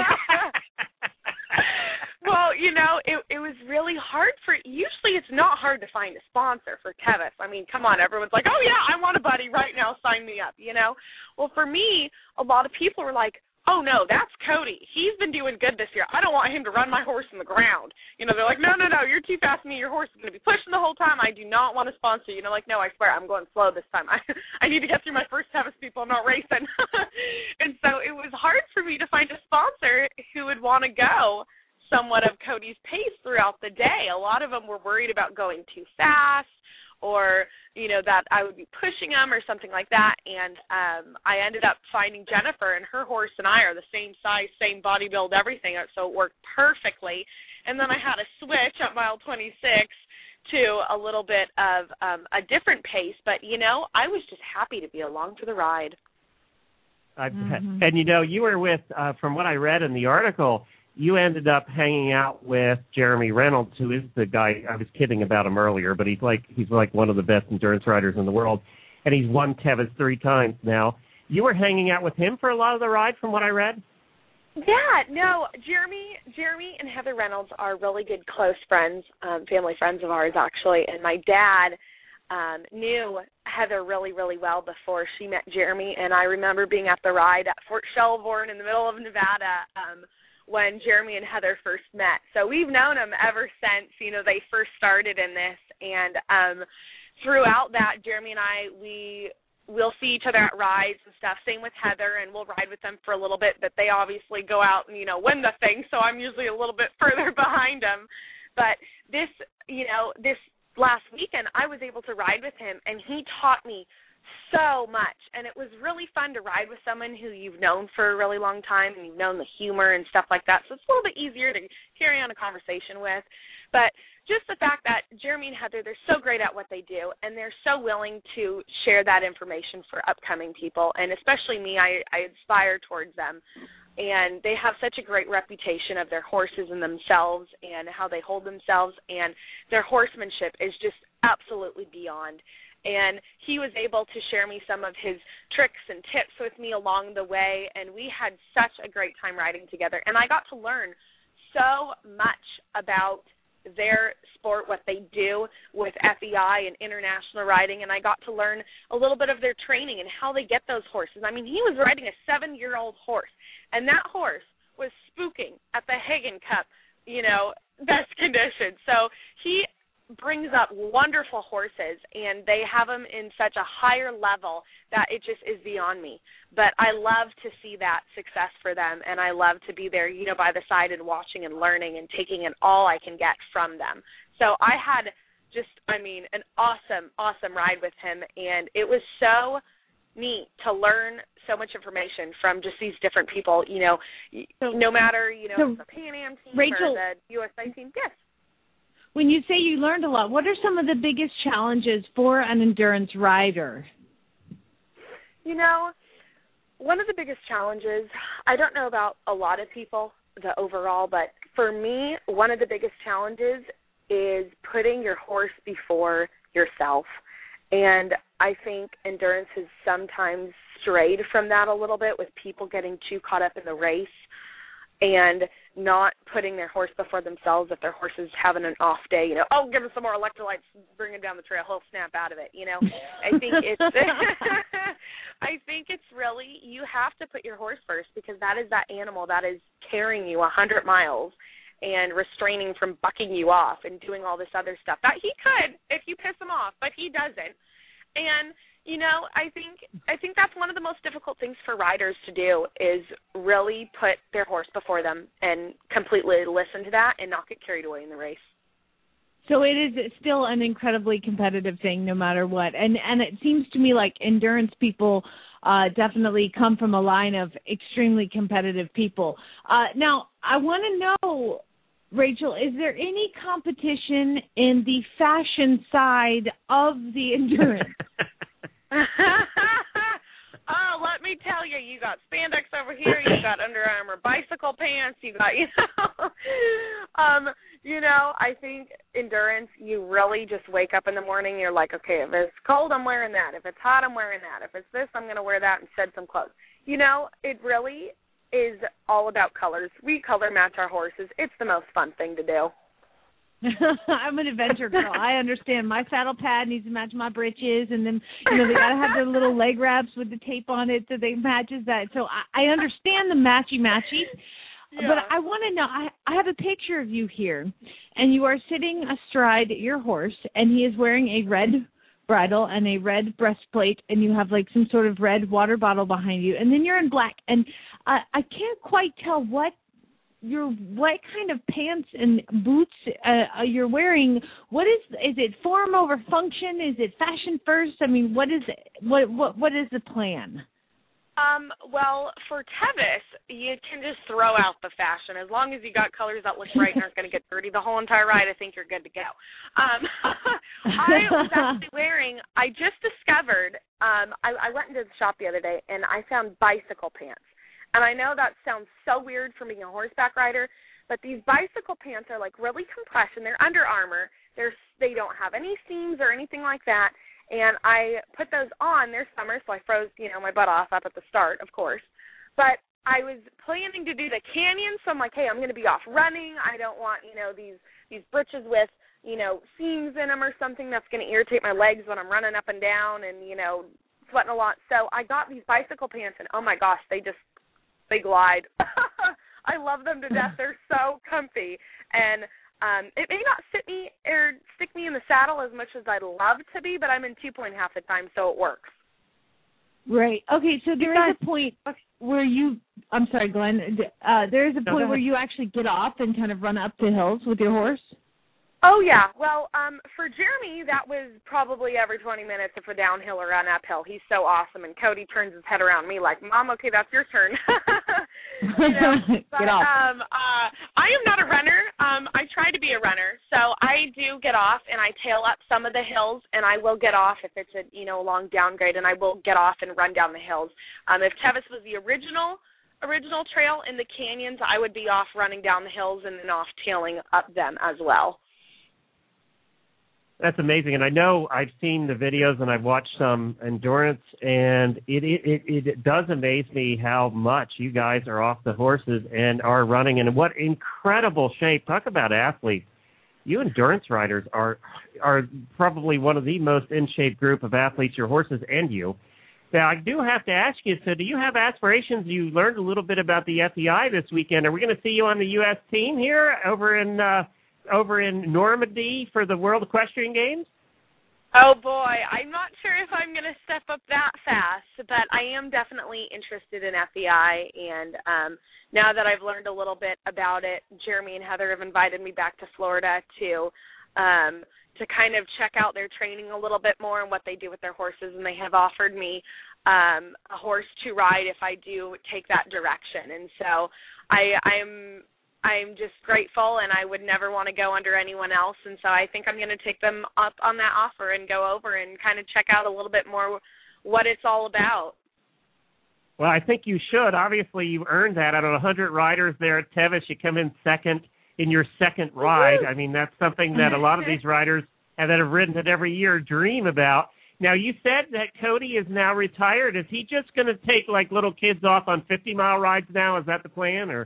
Well, you know, it was really hard usually it's not hard to find a sponsor for Tevis. I mean, come on, everyone's like, oh, yeah, I want a buddy right now, sign me up, you know. Well, for me, a lot of people were like, oh, no, that's Cody. He's been doing good this year. I don't want him to run my horse in the ground. You know, they're like, no, you're too fast for me. Your horse is going to be pushing the whole time. I do not want to sponsor you. You know, like, no, I swear, I'm going slow this time. I need to get through my first Tevis people. I'm not racing. And so it was hard for me to find a sponsor who would want to go somewhat of Cody's pace throughout the day. A lot of them were worried about going too fast, or, you know, that I would be pushing them or something like that. And I ended up finding Jennifer, and her horse and I are the same size, same body build, everything, so it worked perfectly. And then I had a switch at mile 26 to a little bit of a different pace. But, you know, I was just happy to be along for the ride. And, you know, you were with, from what I read in the article, you ended up hanging out with Jeremy Reynolds, who is the guy, I was kidding about him earlier, but he's like one of the best endurance riders in the world, and he's won Tevis 3 times now. You were hanging out with him for a lot of the ride, from what I read? Yeah, no, Jeremy and Heather Reynolds are really good close friends, family friends of ours, actually, and my dad knew Heather really, really well before she met Jeremy, and I remember being at the ride at Fort Shelbourne in the middle of Nevada when Jeremy and Heather first met. So we've known them ever since, they first started in this, and throughout that, Jeremy and I, we'll see each other at rides and stuff. Same with Heather, and we'll ride with them for a little bit, but they obviously go out and, win the thing, so I'm usually a little bit further behind them. But this last weekend, I was able to ride with him, and he taught me so much, and it was really fun to ride with someone who you've known for a really long time, and you've known the humor and stuff like that, so it's a little bit easier to carry on a conversation with. But just the fact that Jeremy and Heather, they're so great at what they do, and they're so willing to share that information for upcoming people, and especially me, I aspire towards them. And they have such a great reputation of their horses and themselves and how they hold themselves, and their horsemanship is just absolutely beyond. And he was able to share me some of his tricks and tips with me along the way, and we had such a great time riding together. And I got to learn so much about their sport, what they do with FEI and international riding, and I got to learn a little bit of their training and how they get those horses. I mean, he was riding a 7-year-old horse, and that horse was spooking at the Hagen Cup, best conditions. So he brings up wonderful horses, and they have them in such a higher level that it just is beyond me. But I love to see that success for them, and I love to be there, by the side and watching and learning and taking in all I can get from them. So I had just, an awesome, awesome ride with him, and it was so neat to learn so much information from just these different people, no matter, the Pan Am team Rachel, or the USA team. Yes. When you say you learned a lot, what are some of the biggest challenges for an endurance rider? One of the biggest challenges, I don't know about a lot of people, the overall, but for me, one of the biggest challenges is putting your horse before yourself. And I think endurance has sometimes strayed from that a little bit, with people getting too caught up in the race and not putting their horse before themselves. If their horse is having an off day, give him some more electrolytes, bring him down the trail, he'll snap out of it. I think it's I think it's really, you have to put your horse first, because that is that animal that is carrying you 100 miles and restraining from bucking you off and doing all this other stuff that he could if you piss him off, but he doesn't. And I think that's one of the most difficult things for riders to do, is really put their horse before them and completely listen to that and not get carried away in the race. So it is still an incredibly competitive thing no matter what. And it seems to me like endurance people definitely come from a line of extremely competitive people. Now, I want to know, Rachel, is there any competition in the fashion side of the endurance? Oh, let me tell you, you got spandex over here, you got Under Armour bicycle pants, you got, I think endurance, you really just wake up in the morning, you're like, okay, if it's cold, I'm wearing that. If it's hot, I'm wearing that. If it's this, I'm going to wear that and shed some clothes. It really is all about colors. We color match our horses. It's the most fun thing to do. I'm an adventure girl. I understand. My saddle pad needs to match my breeches, and then they got to have their little leg wraps with the tape on it so they matches that. So I understand the matchy. Yeah. But I want to know. I have a picture of you here, and you are sitting astride your horse, and he is wearing a red bridle and a red breastplate, and you have like some sort of red water bottle behind you, and then you're in black, and I can't quite tell what kind of pants and boots you're wearing. What is it form over function? Is it fashion first? I mean, what is it? What is the plan? Well, for Tevis, you can just throw out the fashion. As long as you got colors that look bright and aren't going to get dirty the whole entire ride, I think you're good to go. I was actually wearing, I just discovered, I went into the shop the other day, and I found bicycle pants. And I know that sounds so weird for being a horseback rider, but these bicycle pants are like really compression. They're Under Armour. They don't have any seams or anything like that. And I put those on. They're summer, so I froze, my butt off up at the start, of course. But I was planning to do the canyon, so I'm like, hey, I'm going to be off running. I don't want, these breeches with seams in them or something that's going to irritate my legs when I'm running up and down and, sweating a lot. So I got these bicycle pants, and oh my gosh, they glide. I love them to death. They're so comfy. And it may not sit me or stick me in the saddle as much as I'd love to be, but I'm in 2-point half the time, so it works. Right. Okay, so there is a point where I'm sorry, Glenn. There is a point where you actually get off and kind of run up the hills with your horse? Oh, yeah. Well, for Jeremy, that was probably every 20 minutes if a downhill or an uphill. He's so awesome, and Cody turns his head around me like, Mom, okay, that's your turn. Get off. I am not a runner. I try to be a runner, so I do get off, and I tail up some of the hills, and I will get off if it's a long downgrade, and I will get off and run down the hills. If Tevis was the original trail in the canyons, I would be off running down the hills and then off tailing up them as well. That's amazing, and I know I've seen the videos and I've watched some endurance, and it does amaze me how much you guys are off the horses and are running, and what incredible shape. Talk about athletes. You endurance riders are probably one of the most in shape group of athletes, your horses and you. Now, I do have to ask you, so do you have aspirations? You learned a little bit about the FEI this weekend. Are we going to see you on the U.S. team here over in Normandy for the World Equestrian Games? Oh, boy. I'm not sure if I'm going to step up that fast, but I am definitely interested in FEI, and now that I've learned a little bit about it, Jeremy and Heather have invited me back to Florida to kind of check out their training a little bit more and what they do with their horses, and they have offered me a horse to ride if I do take that direction. And so I'm just grateful, and I would never want to go under anyone else, and so I think I'm going to take them up on that offer and go over and kind of check out a little bit more what it's all about. Well, I think you should. Obviously, you earned that. Out of 100 riders there at Tevis, you come in second in your second ride. I mean, that's something that a lot of these riders that have ridden it every year dream about. Now, you said that Cody is now retired. Is he just going to take, like, little kids off on 50-mile rides now? Is that the plan, or?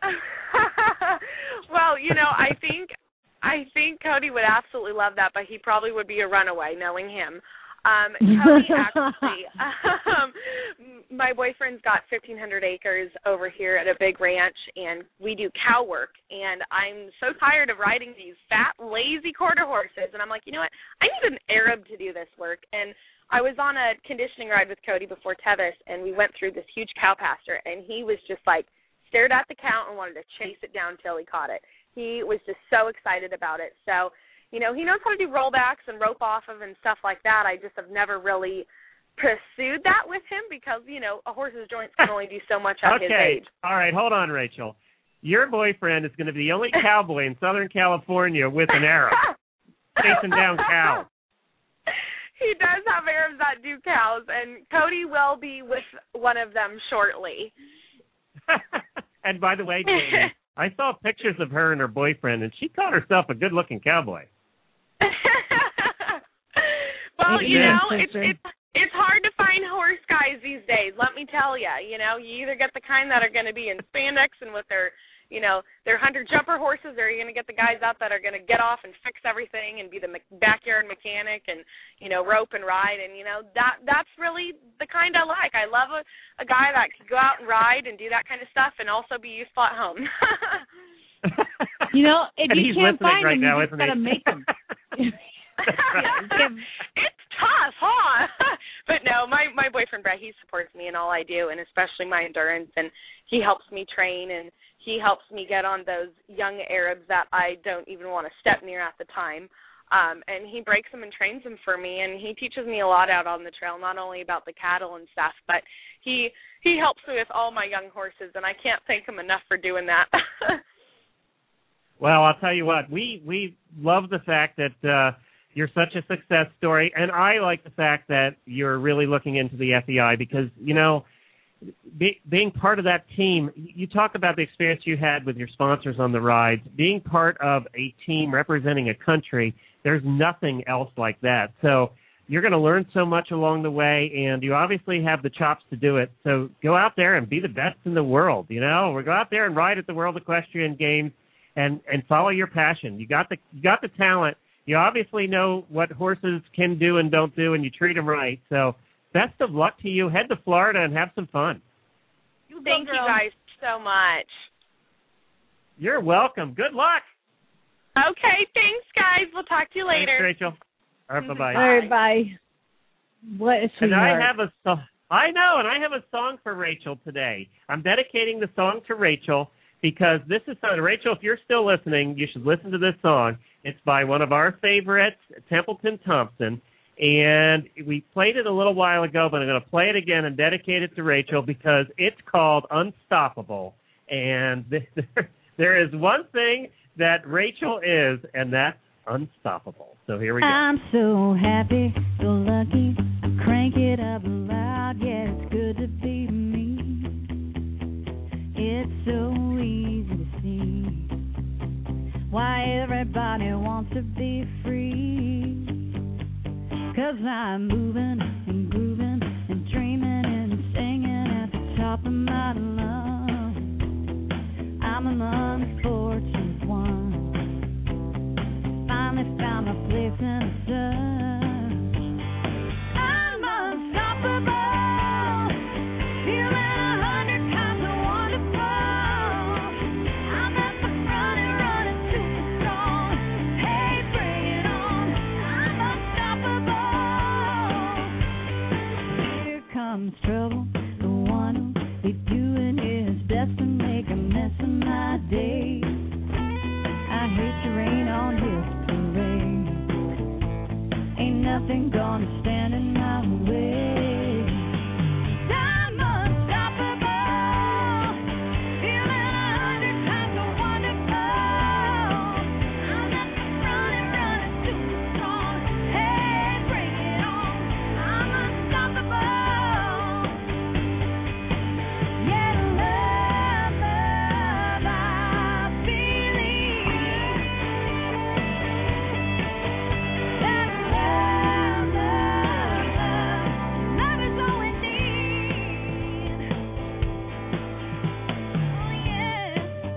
Well, I think Cody would absolutely love that, but he probably would be a runaway, knowing him. Cody actually, my boyfriend's got 1,500 acres over here at a big ranch, and we do cow work, and I'm so tired of riding these fat, lazy quarter horses, and I'm like, you know what, I need an Arab to do this work. And I was on a conditioning ride with Cody before Tevis, and we went through this huge cow pasture, and he was just like, stared at the cow and wanted to chase it down till he caught it. He was just so excited about it. So, he knows how to do rollbacks and rope off of and stuff like that. I just have never really pursued that with him because, a horse's joints can only do so much at his age. All right, hold on, Rachel. Your boyfriend is going to be the only cowboy in Southern California with an Arab chasing down cows. He does have Arabs that do cows, and Cody will be with one of them shortly. And by the way, Jamie, I saw pictures of her and her boyfriend, and she caught herself a good-looking cowboy. Well, it's hard to find horse guys these days, let me tell you. You either get the kind that are going to be in spandex and with their hunter jumper horses, or you're going to get the guys out that are going to get off and fix everything and be the backyard mechanic and, rope and ride. And, that's really the kind I like. I love a guy that can go out and ride and do that kind of stuff and also be useful at home. If you can't find right him, now, you just got to make him. It's tough, huh? But no, my boyfriend Brett, he supports me in all I do, and especially my endurance, and he helps me train, and he helps me get on those young Arabs that I don't even want to step near at the time. And he breaks them and trains them for me, and he teaches me a lot out on the trail, not only about the cattle and stuff, but he helps me with all my young horses, and I can't thank him enough for doing that. Well, I'll tell you what, we love the fact that you're such a success story, and I like the fact that you're really looking into the FEI because, being part of that team, you talk about the experience you had with your sponsors on the rides. Being part of a team representing a country, there's nothing else like that. So you're going to learn so much along the way, and you obviously have the chops to do it. So go out there and be the best in the world, Or go out there and ride at the World Equestrian Games and follow your passion. You got the talent. you obviously know what horses can do and don't do, and you treat them right. So best of luck to you. Head to Florida and have some fun. Thank you guys so much. You're welcome. Good luck. Okay, thanks, guys. We'll talk to you later. Thanks, Rachel. All right, bye-bye. All right, bye. What a And sweetheart. I have a song. I know, and I have a song for Rachel today. I'm dedicating the song to Rachel because this is something. Rachel, if you're still listening, you should listen to this song. It's by one of our favorites, Templeton Thompson, and we played it a little while ago, but I'm going to play it again and dedicate it to Rachel because it's called Unstoppable. And there is one thing that Rachel is, and that's unstoppable. So here we go. I'm so happy, so lucky. Crank it up loud, yeah, it's good to be me. It's so easy to see why everybody wants to be free. 'Cause I'm moving and grooving and dreaming and singing at the top of my lungs. I'm an unfortunate one. Finally found my place in the sun. I'm unstoppable, feeling 100 times wonderful. I'm at the front and running super strong. Hey, bring it on, I'm unstoppable. Here comes trouble, the one who'll be doing his best to make a mess of my day. I hate to rain on his parade. Ain't nothing gonna stand in my way. I'm unstoppable, feeling 100 times wonderful. I'm at the front and running super strong. Hey, bring it on, I'm unstoppable. Yeah, love, I believe that love is all we need. Oh, yeah.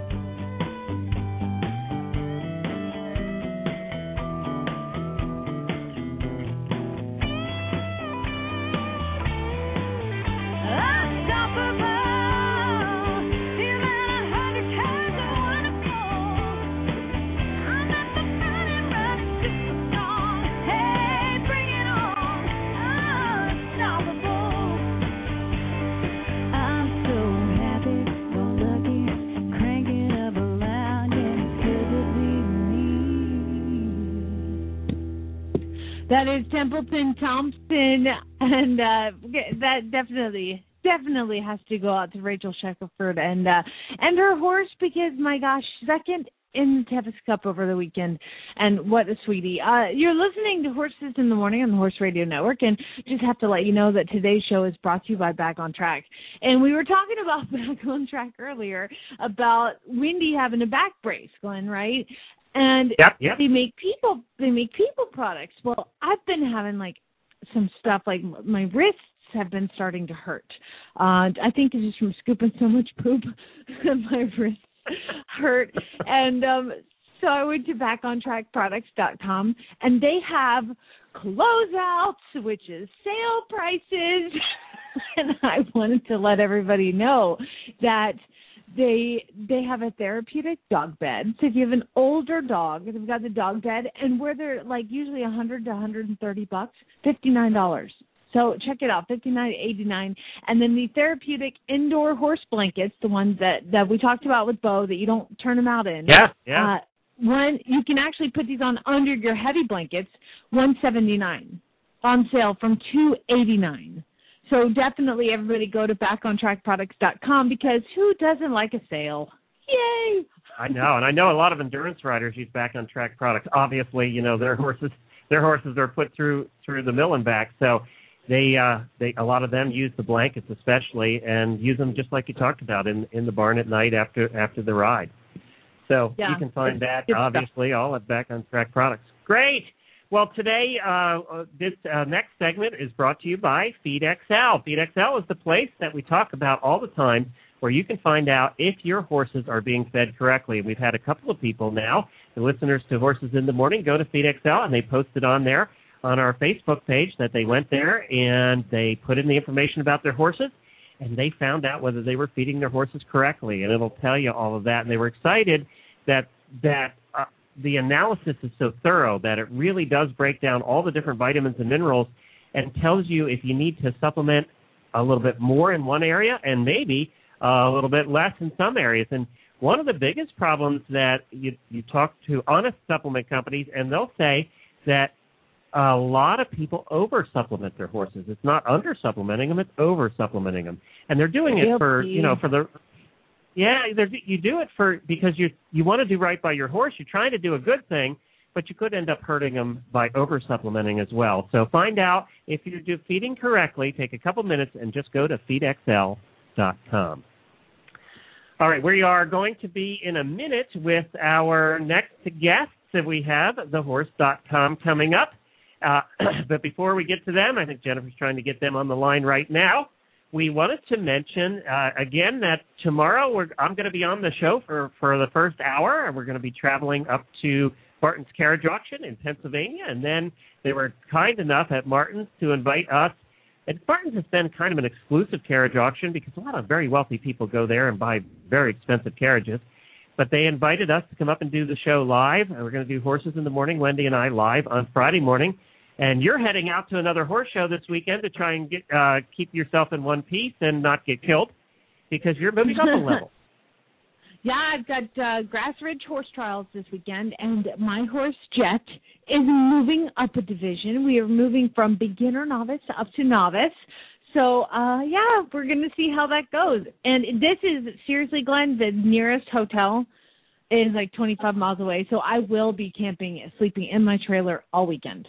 Unstoppable, feeling 100 times wonderful. I'm at the front and running super strong. Hey, bring it on, unstoppable. I'm so happy, so lucky. Crank it up loud, yeah, it's good to be me. That is Templeton Thompson, and that definitely has to go out to Rachel Shackelford and her horse because, my gosh, second in the Tevis Cup over the weekend, and what a sweetie. You're listening to Horses in the Morning on the Horse Radio Network, and just have to let you know that today's show is brought to you by Back on Track. And we were talking about Back on Track earlier about Wendy having a back brace, Glenn, right? And Yep. they make people products. Well, I've been having like some stuff like my wrists have been starting to hurt. I think it's just from scooping so much poop that my wrists hurt. And so I went to backontrackproducts.com, and they have closeouts, which is sale prices. And I wanted to let everybody know that they have a therapeutic dog bed. So if you have an older dog, they've got the dog bed, and where they're like usually $100 to $130, $59. So check it out, $59.89. And then the therapeutic indoor horse blankets, the ones that we talked about with Bo, that you don't turn them out in. Yeah. One, you can actually put these on under your heavy blankets, $179 on sale from $289. So definitely everybody go to backontrackproducts.com because who doesn't like a sale? Yay! I know, and I know a lot of endurance riders use Back on Track products. Obviously, you know, their horses are put through the mill and back, so they a lot of them use the blankets especially and use them just like you talked about in the barn at night after the ride. So Yeah, you can find that good obviously all at Back on Track products. Great. Well, today, this next segment is brought to you by FeedXL. FeedXL is the place that we talk about all the time where you can find out if your horses are being fed correctly. We've had a couple of people now, the listeners to Horses in the Morning, go to FeedXL, and they posted on there on our Facebook page that they went there and they put in the information about their horses, and they found out whether they were feeding their horses correctly, and it'll tell you all of that. And they were excited that the analysis is so thorough that it really does break down all the different vitamins and minerals and tells you if you need to supplement a little bit more in one area and maybe a little bit less in some areas. And one of the biggest problems that you talk to honest supplement companies, and they'll say that a lot of people over-supplement their horses. It's not under-supplementing them, it's over-supplementing them. And they're doing it for the... Yeah, you do it because you want to do right by your horse. You're trying to do a good thing, but you could end up hurting them by over-supplementing as well. So find out if you're feeding correctly. Take a couple minutes and just go to feedxl.com. All right, we are going to be in a minute with our next guests. And we have thehorse.com coming up. But before we get to them, I think Jennifer's trying to get them on the line right now. We wanted to mention, again, that tomorrow I'm going to be on the show for the first hour, and we're going to be traveling up to Martin's Carriage Auction in Pennsylvania, and then they were kind enough at Martin's to invite us. And Martin's has been kind of an exclusive carriage auction because a lot of very wealthy people go there and buy very expensive carriages. But they invited us to come up and do the show live, and we're going to do Horses in the Morning, Wendy and I, live on Friday morning. And you're heading out to another horse show this weekend to try and keep yourself in one piece and not get killed because you're moving up a level. Yeah, I've got Grass Ridge Horse Trials this weekend, and my horse, Jet, is moving up a division. We are moving from beginner novice up to novice. So, we're going to see how that goes. And this is, seriously, Glenn, the nearest hotel is like 25 miles away. So I will be sleeping in my trailer all weekend.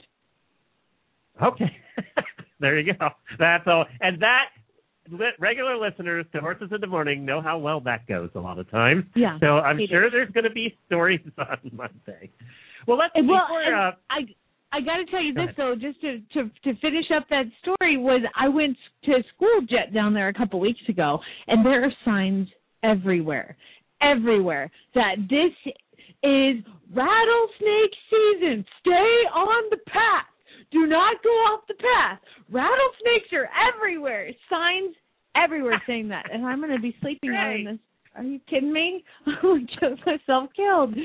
Okay. There you go. That's all. And regular listeners to Horses in the Morning know how well that goes a lot of times. Yeah. So I'm sure there's going to be stories on Monday. Well, I got to tell you this, though, just to finish up that story, was I went to school jet down there a couple weeks ago, and there are signs everywhere, that this is rattlesnake season. Stay on the path. Do not go off the path. Rattlesnakes are everywhere. Signs everywhere saying that. And I'm going to be sleeping out in this. Are you kidding me? I just myself killed.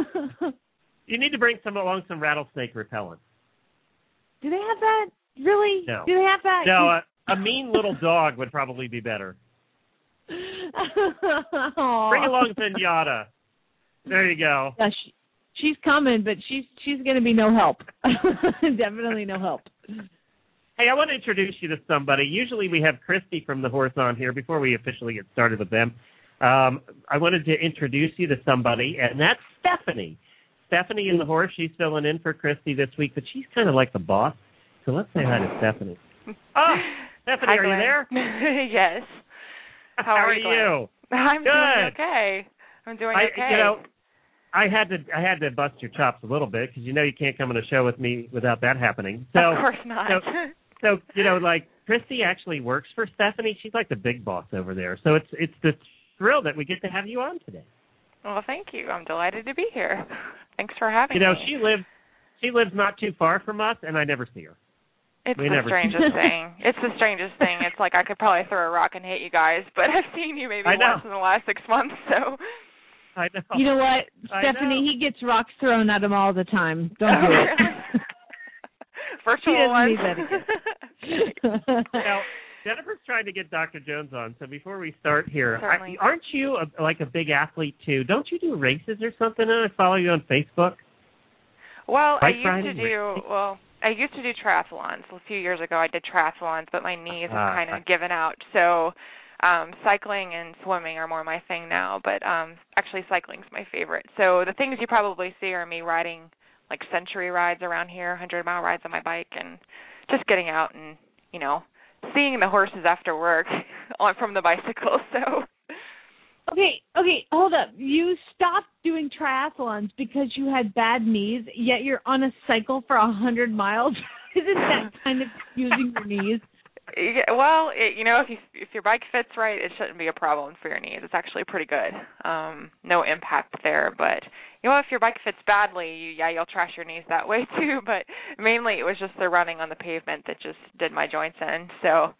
You need to bring some rattlesnake repellent. Do they have that? Really? No. Do they have that? No, a mean little dog would probably be better. Bring along Zenyatta. There you go. Yeah, she's coming, but she's going to be no help. Definitely no help. Hey, I want to introduce you to somebody. Usually we have Christy from The Horse on here before we officially get started with them. I wanted to introduce you to somebody, and that's Stephanie. Stephanie in The Horse, she's filling in for Christy this week, but she's kind of like the boss. So let's say hi to Stephanie. Oh, Stephanie, are you there? Yes. How are you? I'm good. Doing okay. I'm doing okay. I had to bust your chops a little bit because you can't come on a show with me without that happening. So, of course not. So Christy actually works for Stephanie. She's like the big boss over there. So it's the thrill that we get to have you on today. Well, thank you. I'm delighted to be here. Thanks for having me. She lives not too far from us, and I never see her. It's the strangest thing. It's the strangest thing. It's like I could probably throw a rock and hit you guys, but I've seen you maybe once in the last 6 months, so... I know. You know what, Stephanie? He gets rocks thrown at him all the time. Don't do it. Virtual ones. Now, Jennifer's trying to get Dr. Jones on, so before we start here, aren't you a big athlete too? Don't you do races or something? I follow you on Facebook. Well, I used to do triathlons. A few years ago, I did triathlons, but my knees have kind of given out. So cycling and swimming are more my thing now, but actually cycling's my favorite. So the things you probably see are me riding like century rides around here, 100-mile rides on my bike, and just getting out and, seeing the horses after work from the bicycle. So Okay, hold up. You stopped doing triathlons because you had bad knees, yet you're on a cycle for 100 miles. Isn't that kind of using your knees? Yeah, well, if your bike fits right, it shouldn't be a problem for your knees. It's actually pretty good. No impact there, but if your bike fits badly, you'll trash your knees that way too. But mainly, it was just the running on the pavement that just did my joints in. So,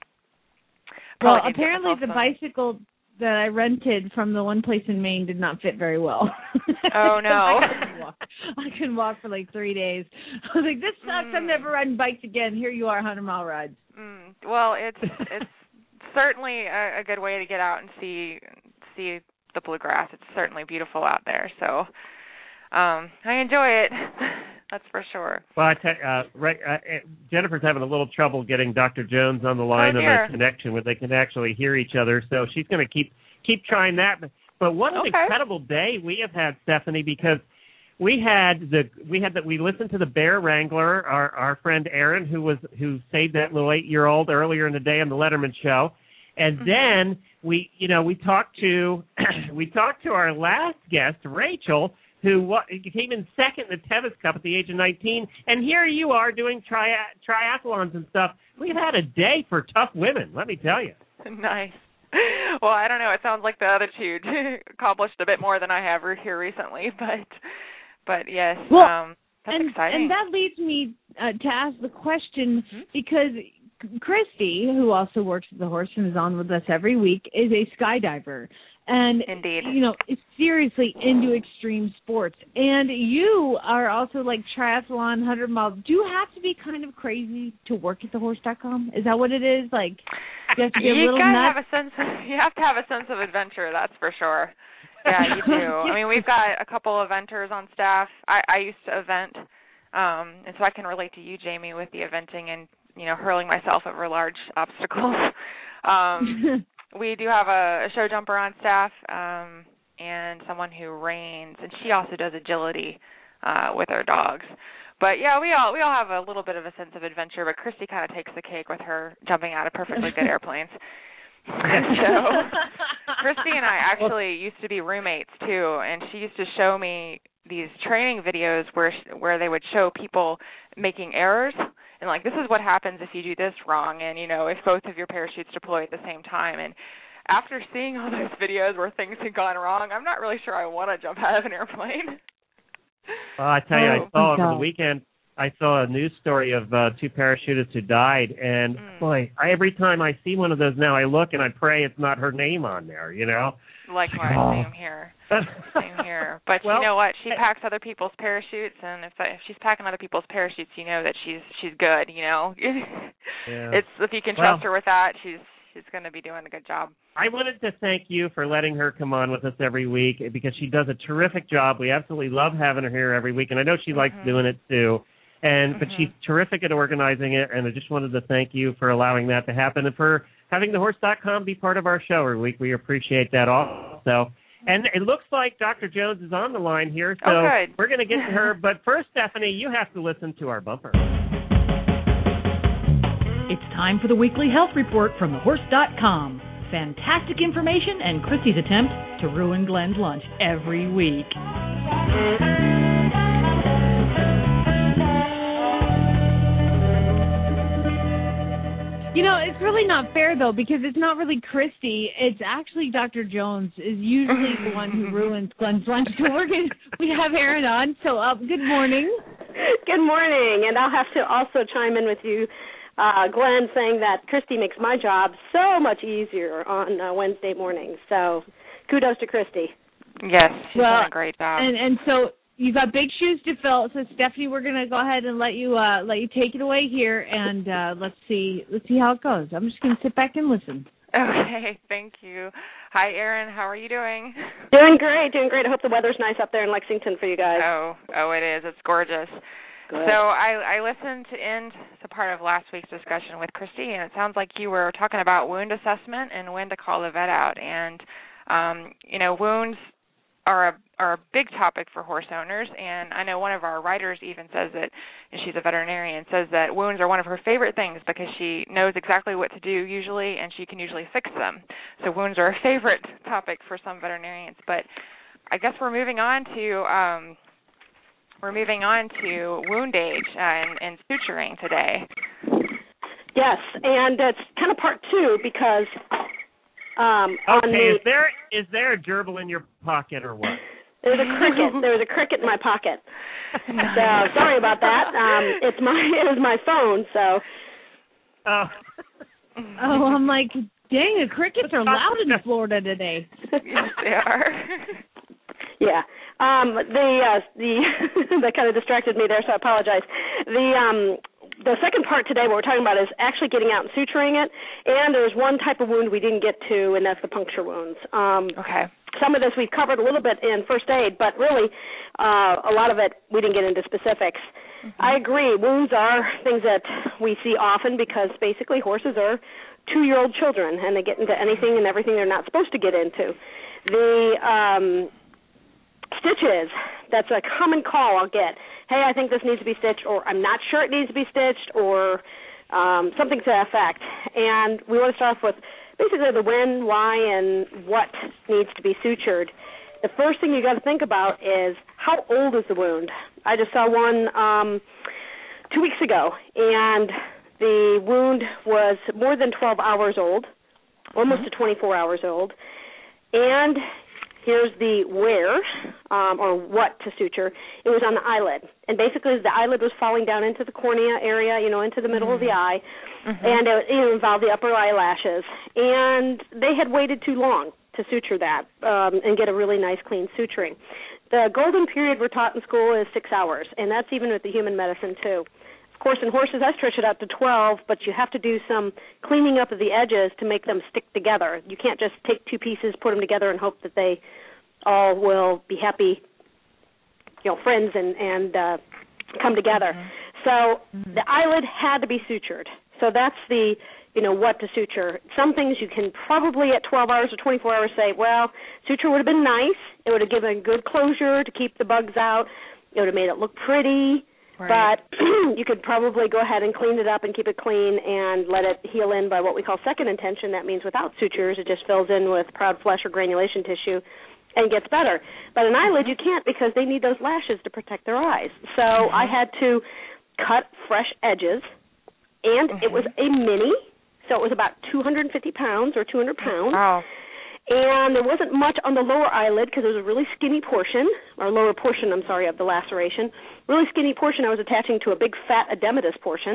well, apparently the bicycle that I rented from the one place in Maine did not fit very well. Oh no! I couldn't walk for like 3 days. I was like, this sucks. I'm never riding bikes again. Here you are, 100-mile rides. Well, it's certainly a good way to get out and see the bluegrass. It's certainly beautiful out there. So I enjoy it. That's for sure. Well, Jennifer's having a little trouble getting Dr. Jones on the line on a connection where they can actually hear each other. So she's going to keep trying that. But what an incredible day we have had, Stephanie, because we listened to the Bear Wrangler, our friend Aaron, who saved that little 8-year-old earlier in the day on the Letterman show, and then we talked to our last guest, Rachel, who came in second in the Tevis Cup at the age of 19, and here you are doing triathlons and stuff. We've had a day for tough women, let me tell you. Nice. Well, I don't know. It sounds like the other two accomplished a bit more than I have here recently, but yes, that's exciting. And that leads me to ask the question, because Christy, who also works at the Horse and is on with us every week, is a skydiver. And, indeed, is seriously into extreme sports. And you are also like triathlon, 100 miles. Do you have to be kind of crazy to work at thehorse.com? Is that what it is? Like, you have to be a little nuts? You have to have a sense of adventure, that's for sure. Yeah, you do. I mean, we've got a couple of eventers on staff. I used to event, and so I can relate to you, Jamie, with the eventing and, hurling myself over large obstacles. We do have a show jumper on staff and someone who reins, and she also does agility with her dogs. But yeah, we all have a little bit of a sense of adventure, but Christy kind of takes the cake with her jumping out of perfectly good airplanes. So Christy and I actually used to be roommates too, and she used to show me these training videos where they would show people making errors. And, like, this is what happens if you do this wrong and, if both of your parachutes deploy at the same time. And after seeing all those videos where things had gone wrong, I'm not really sure I want to jump out of an airplane. Well, I tell you, I saw over the weekend, I saw a news story of 2 parachutists who died. And, boy, every time I see one of those now, I look and I pray it's not her name on there, Likewise, same here. Same here. But you know what? She packs other people's parachutes, and if she's packing other people's parachutes, you know that she's good. Yeah. It's if you can trust her with that, she's going to be doing a good job. I wanted to thank you for letting her come on with us every week because she does a terrific job. We absolutely love having her here every week, and I know she likes doing it too. But she's terrific at organizing it, and I just wanted to thank you for allowing that to happen and for having thehorse.com be part of our show every week. We appreciate that also. And it looks like Dr. Jones is on the line here, so we're going to get to her. But first, Stephanie, you have to listen to our bumper. It's time for the weekly health report from thehorse.com. Fantastic information and Christy's attempt to ruin Glenn's lunch every week. It's really not fair, though, because it's not really Christy. It's actually Dr. Jones is usually the one who ruins Glenn's lunch. So we have Erin on. So good morning. Good morning. And I'll have to also chime in with you, Glenn, saying that Christy makes my job so much easier on Wednesday mornings. So kudos to Christy. Yes, she's done a great job. And so you got big shoes to fill. So Stephanie, we're going to go ahead and let you take it away here, and let's see how it goes. I'm just going to sit back and listen. Okay, thank you. Hi, Erin. How are you doing? Doing great. I hope the weather's nice up there in Lexington for you guys. Oh, it is. It's gorgeous. Good. So I listened to part of last week's discussion with Christy, and it sounds like you were talking about wound assessment and when to call the vet out. And, wounds are a big topic for horse owners, and I know one of our writers even says that, and she's a veterinarian, says that wounds are one of her favorite things because she knows exactly what to do usually, and she can usually fix them. So wounds are a favorite topic for some veterinarians. But I guess we're moving on to wound age and suturing today. Yes, and it's kind of part two because is there a gerbil in your pocket or what? There's a cricket. There was a cricket in my pocket. So sorry about that. It was my phone. So. I'm like, dang, the crickets are loud in Florida today. Yes, they are. Yeah. That kind of distracted me there, so I apologize. The second part today, what we're talking about, is actually getting out and suturing it. And there's one type of wound we didn't get to, and that's the puncture wounds. Okay. Some of this we've covered a little bit in first aid, but really a lot of it we didn't get into specifics. Mm-hmm. I agree. Wounds are things that we see often because basically horses are 2-year-old children, and they get into anything and everything they're not supposed to get into. The stitches, that's a common call I'll get. Hey, I think this needs to be stitched, or I'm not sure it needs to be stitched, or something to that effect. And we want to start off with basically the when, why, and what needs to be sutured. The first thing you got to think about is how old is the wound? I just saw one 2 weeks ago, and the wound was more than 12 hours old, almost to 24 hours old, and here's the where, or what to suture. It was on the eyelid. And basically the eyelid was falling down into the cornea area, into the middle of the eye, and it involved the upper eyelashes. And they had waited too long to suture that and get a really nice, clean suturing. The golden period we're taught in school is 6 hours, and that's even with the human medicine, too. Of course, in horses, I stretch it out to 12, but you have to do some cleaning up of the edges to make them stick together. You can't just take two pieces, put them together, and hope that they all will be happy, friends and come together. So the eyelid had to be sutured. So that's the, what to suture. Some things you can probably at 12 hours or 24 hours say, well, suture would have been nice. It would have given good closure to keep the bugs out. It would have made it look pretty. Right. But you could probably go ahead and clean it up and keep it clean and let it heal in by what we call second intention. That means without sutures, it just fills in with proud flesh or granulation tissue and gets better. But an eyelid, you can't because they need those lashes to protect their eyes. So I had to cut fresh edges, and it was a mini, so it was about 250 pounds or 200 pounds. Wow. And there wasn't much on the lower eyelid because it was a really skinny portion, or lower portion, of the laceration. Really skinny portion I was attaching to a big fat edematous portion.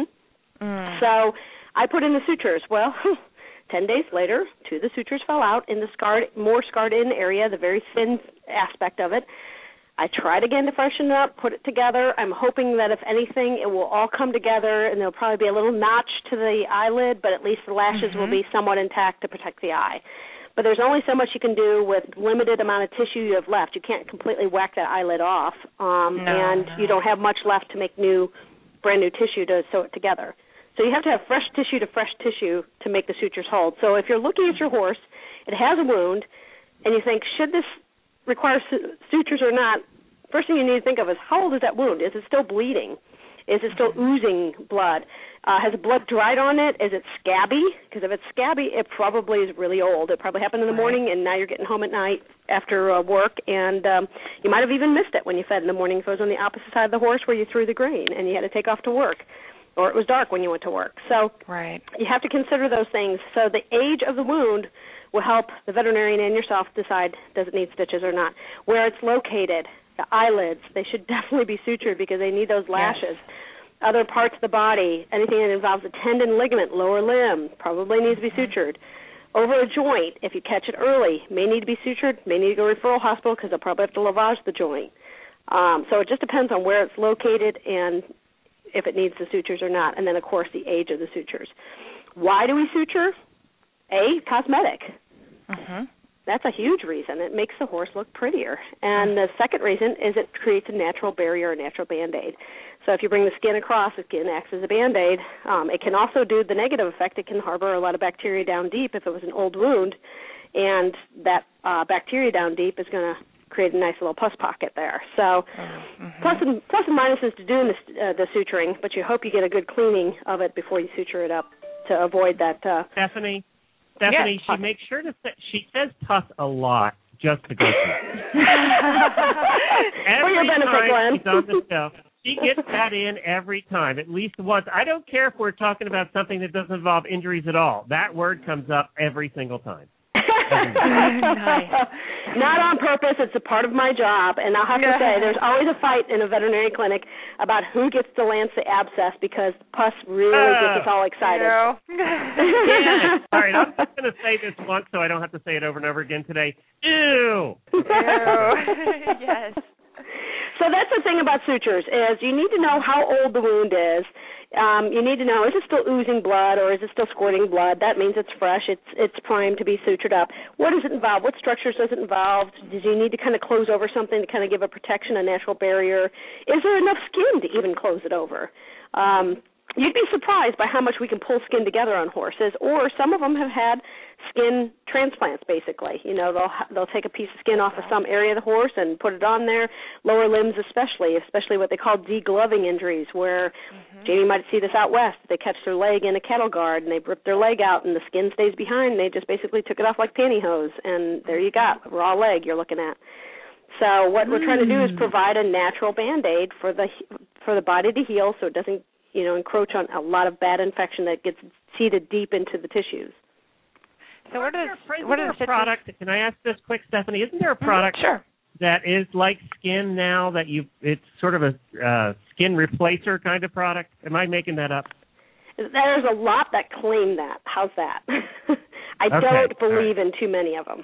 So I put in the sutures. Well, 10 days later, 2 of the sutures fell out in the more scarred-in area, the very thin aspect of it. I tried again to freshen it up, put it together. I'm hoping that if anything, it will all come together, and there'll probably be a little notch to the eyelid, but at least the lashes will be somewhat intact to protect the eye. But there's only so much you can do with limited amount of tissue you have left. You can't completely whack that eyelid off, and you don't have much left to make brand new tissue to sew it together. So you have to have fresh tissue to make the sutures hold. So if you're looking at your horse, it has a wound, and you think, should this require sutures or not, first thing you need to think of is, how old is that wound? Is it still bleeding? Is it still oozing blood? Has the blood dried on it? Is it scabby? Because if it's scabby, it probably is really old. It probably happened in the morning, and now you're getting home at night after work, and you might have even missed it when you fed in the morning if it was on the opposite side of the horse where you threw the grain and you had to take off to work, or it was dark when you went to work. So you have to consider those things. So the age of the wound will help the veterinarian and yourself decide does it need stitches or not. Where it's located, the eyelids, they should definitely be sutured because they need those lashes. Yes. Other parts of the body, anything that involves a tendon, ligament, lower limb, probably needs to be sutured. Over a joint, if you catch it early, may need to be sutured, may need to go to referral hospital because they'll probably have to lavage the joint. So it just depends on where it's located and if it needs the sutures or not, and then, of course, the age of the sutures. Why do we suture? Cosmetic. That's a huge reason. It makes the horse look prettier. And the second reason is it creates a natural barrier, a natural Band-Aid. So if you bring the skin across, the skin acts as a Band-Aid. It can also do the negative effect. It can harbor a lot of bacteria down deep if it was an old wound, and that bacteria down deep is going to create a nice little pus pocket there. So plus and minuses to doing the suturing, but you hope you get a good cleaning of it before you suture it up to avoid that. Stephanie, she makes sure to she says pus a lot just to go through. For your benefit, Glenn. She's on the show, she gets that in every time, at least once. I don't care if we're talking about something that doesn't involve injuries at all. That word comes up every single time. Nice. Not on purpose. It's a part of my job. And I'll have to say, there's always a fight in a veterinary clinic about who gets to lance the abscess because pus really gets us all excited. Yeah. All right, I'm just going to say this once so I don't have to say it over and over again today. Ew. Yes. So that's the thing about sutures is you need to know how old the wound is. You need to know, is it still oozing blood or is it still squirting blood? That means it's fresh. It's primed to be sutured up. What does it involve? What structures does it involve? Do you need to kind of close over something to kind of give a protection, a natural barrier? Is there enough skin to even close it over? You'd be surprised by how much we can pull skin together on horses, or some of them have had skin transplants, basically. You know, they'll take a piece of skin off of some area of the horse and put it on there, lower limbs especially what they call degloving injuries, where Jamie might see this out west. They catch their leg in a cattle guard, and they rip their leg out, and the skin stays behind, and they just basically took it off like pantyhose, and there you got a raw leg you're looking at. So what we're trying to do is provide a natural Band-Aid for the body to heal so it doesn't encroach on a lot of bad infection that gets seeded deep into the tissues. So what is a product? Can I ask this quick, Stephanie? Isn't there a product that is like skin now that it's sort of a skin replacer kind of product? Am I making that up? There's a lot that claim that. How's that? I don't believe in too many of them.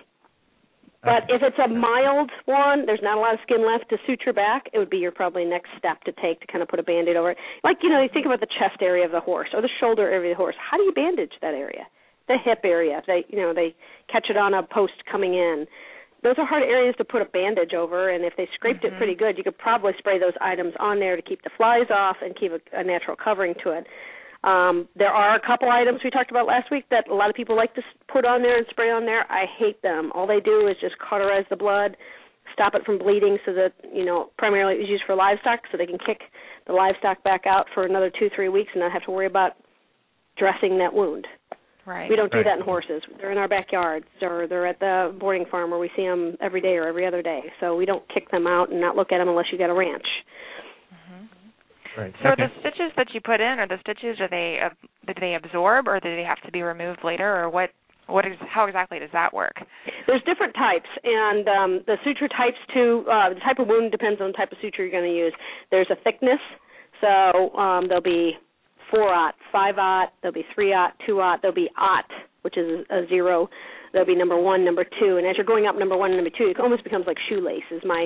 But if it's a mild one, there's not a lot of skin left to suture back, it would be your probably next step to take to kind of put a Band-Aid over it. Like, you think about the chest area of the horse or the shoulder area of the horse. How do you bandage that area? The hip area, they catch it on a post coming in. Those are hard areas to put a bandage over, and if they scraped it pretty good, you could probably spray those items on there to keep the flies off and keep a natural covering to it. There are a couple items we talked about last week that a lot of people like to put on there and spray on there. I hate them. All they do is just cauterize the blood, stop it from bleeding so that, primarily it was used for livestock so they can kick the livestock back out for another 2-3 weeks and not have to worry about dressing that wound. Right. We don't do that in horses. They're in our backyards or they're at the boarding farm where we see them every day or every other day. So we don't kick them out and not look at them unless you got a ranch. Right. So the stitches that you put in, or the stitches, do they absorb, or do they have to be removed later, or how exactly does that work? There's different types, and the suture types too. The type of wound depends on the type of suture you're going to use. There's a thickness, so there'll be 4/0, 5/0, there'll be 3/0, 2/0, there'll be 0, which is a 0. There'll be number 1, number 2, and as you're going up number 1 and number 2, it almost becomes like shoelace. Is my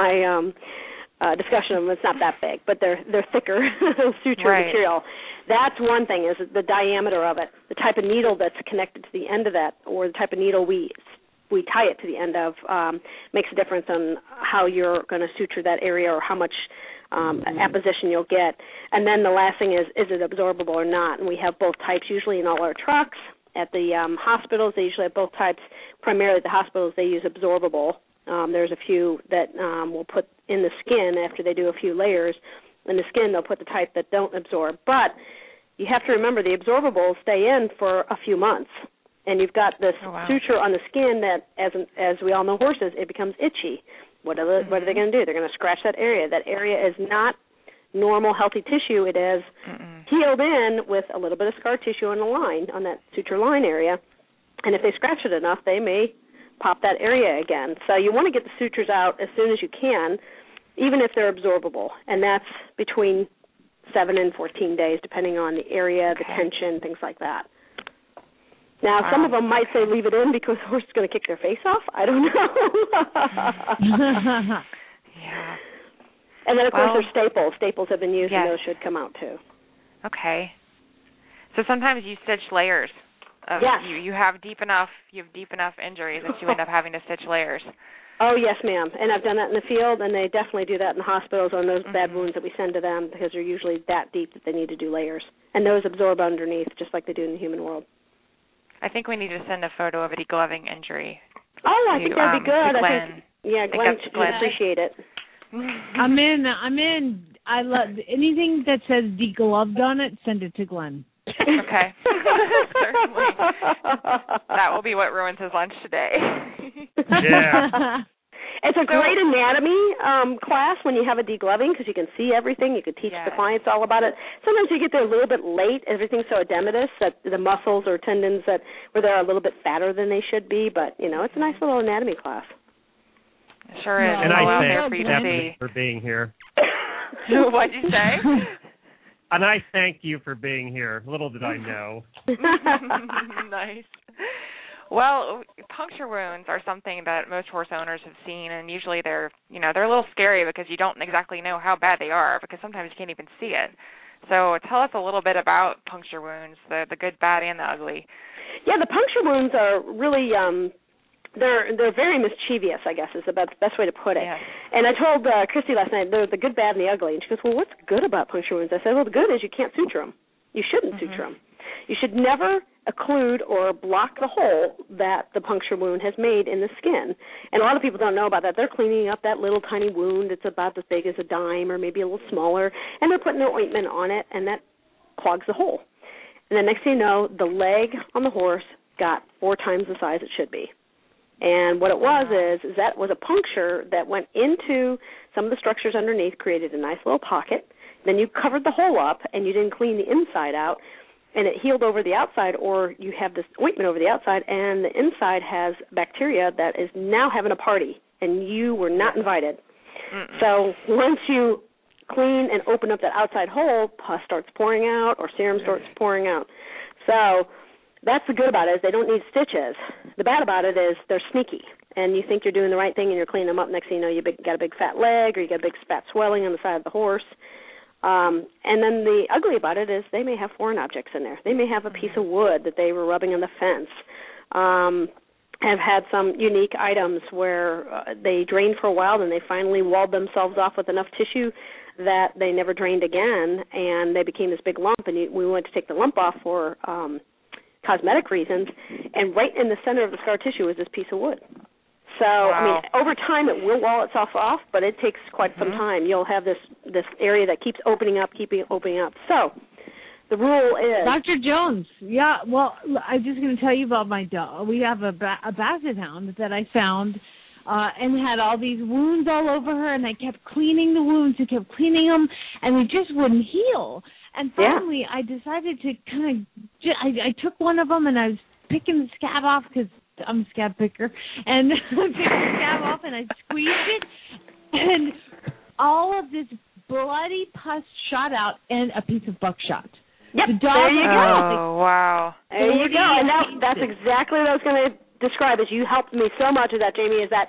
discussion of them. It's not that big, but they're thicker suture material. That's one thing, is the diameter of it, the type of needle that's connected to the end of that, or the type of needle we tie it to the end of, makes a difference on how you're going to suture that area or how much apposition you'll get. And then the last thing is it absorbable or not? And we have both types usually in all our trucks. At the hospitals, they usually have both types. Primarily at the hospitals, they use absorbable. There's a few that will put in the skin after they do a few layers. In the skin, they'll put the type that don't absorb. But you have to remember the absorbables stay in for a few months. And you've got this suture on the skin that, as we all know horses, it becomes itchy. What are they going to do? They're going to scratch that area. That area is not normal, healthy tissue. It is healed in with a little bit of scar tissue on the line, on that suture line area. And if they scratch it enough, they may pop that area again. So you want to get the sutures out as soon as you can, even if they're absorbable. And that's between 7 and 14 days, depending on the area, the tension, things like that. Now, some of them might say leave it in because the horse is going to kick their face off. I don't know. Yeah. And then, of course, there's staples. Staples have been used, and those should come out, too. Okay. So sometimes you stitch layers. You have deep enough injuries that you end up having to stitch layers. Oh, yes, ma'am. And I've done that in the field, and they definitely do that in the hospitals on those bad wounds that we send to them because they're usually that deep that they need to do layers. And those absorb underneath just like they do in the human world. I think we need to send a photo of a degloving injury. Oh, I think that'd be good. Yeah, Glenn would appreciate it. I'm in. I love anything that says degloved on it. Send it to Glenn. Okay. Certainly. That will be what ruins his lunch today. Yeah. It's a great anatomy class when you have a degloving because you can see everything. You can teach the clients all about it. Sometimes you get there a little bit late. Everything's so edematous that the muscles or tendons where they're a little bit fatter than they should be. But, it's a nice little anatomy class. Sure is. And I thank you for being here. What'd you say? And I thank you for being here. Little did I know. Nice. Well, puncture wounds are something that most horse owners have seen, and usually they're a little scary because you don't exactly know how bad they are because sometimes you can't even see it. So tell us a little bit about puncture wounds, the good, bad, and the ugly. Yeah, the puncture wounds are really they're very mischievous, I guess, is the best way to put it. Yeah. And I told Christy last night, they're the good, bad, and the ugly. And she goes, well, what's good about puncture wounds? I said, well, the good is you can't suture them. You shouldn't suture them. You should never occlude or block the hole that the puncture wound has made in the skin. And a lot of people don't know about that. They're cleaning up that little tiny wound. It's about as big as a dime or maybe a little smaller, and they're putting their ointment on it, and that clogs the hole. And the next thing you know, the leg on the horse got 4 times the size it should be. And what it was is that was a puncture that went into some of the structures underneath, created a nice little pocket. Then you covered the hole up, and you didn't clean the inside out, and it healed over the outside, or you have this ointment over the outside, and the inside has bacteria that is now having a party, and you were not invited. So once you clean and open up that outside hole, pus starts pouring out or serum starts pouring out. So that's the good about it is they don't need stitches. The bad about it is they're sneaky, and you think you're doing the right thing and you're cleaning them up. Next thing you know, you got a big fat leg or you got a big fat swelling on the side of the horse. And then the ugly about it is they may have foreign objects in there. They may have a piece of wood that they were rubbing on the fence. Have had some unique items where they drained for a while and they finally walled themselves off with enough tissue that they never drained again, and they became this big lump, and we went to take the lump off for cosmetic reasons, and right in the center of the scar tissue was this piece of wood. So, I mean, over time it will wall itself off, but it takes quite some time. You'll have this area that keeps opening up. So, the rule is... Dr. Jones, yeah, well, I'm just going to tell you about my dog. We have a Basset Hound that I found, and had all these wounds all over her, and I kept cleaning the wounds and kept cleaning them, and they just wouldn't heal. And finally, I decided to kind of... I took one of them, and I was picking the scab off because I'm a scab picker, and I picked the scab off, and I squeezed it, and all of this bloody pus shot out and a piece of buckshot. Yep, the dog there you go. Oh, wow. There you go, and that's exactly what I was going to describe, as you helped me so much with that, Jamie, is that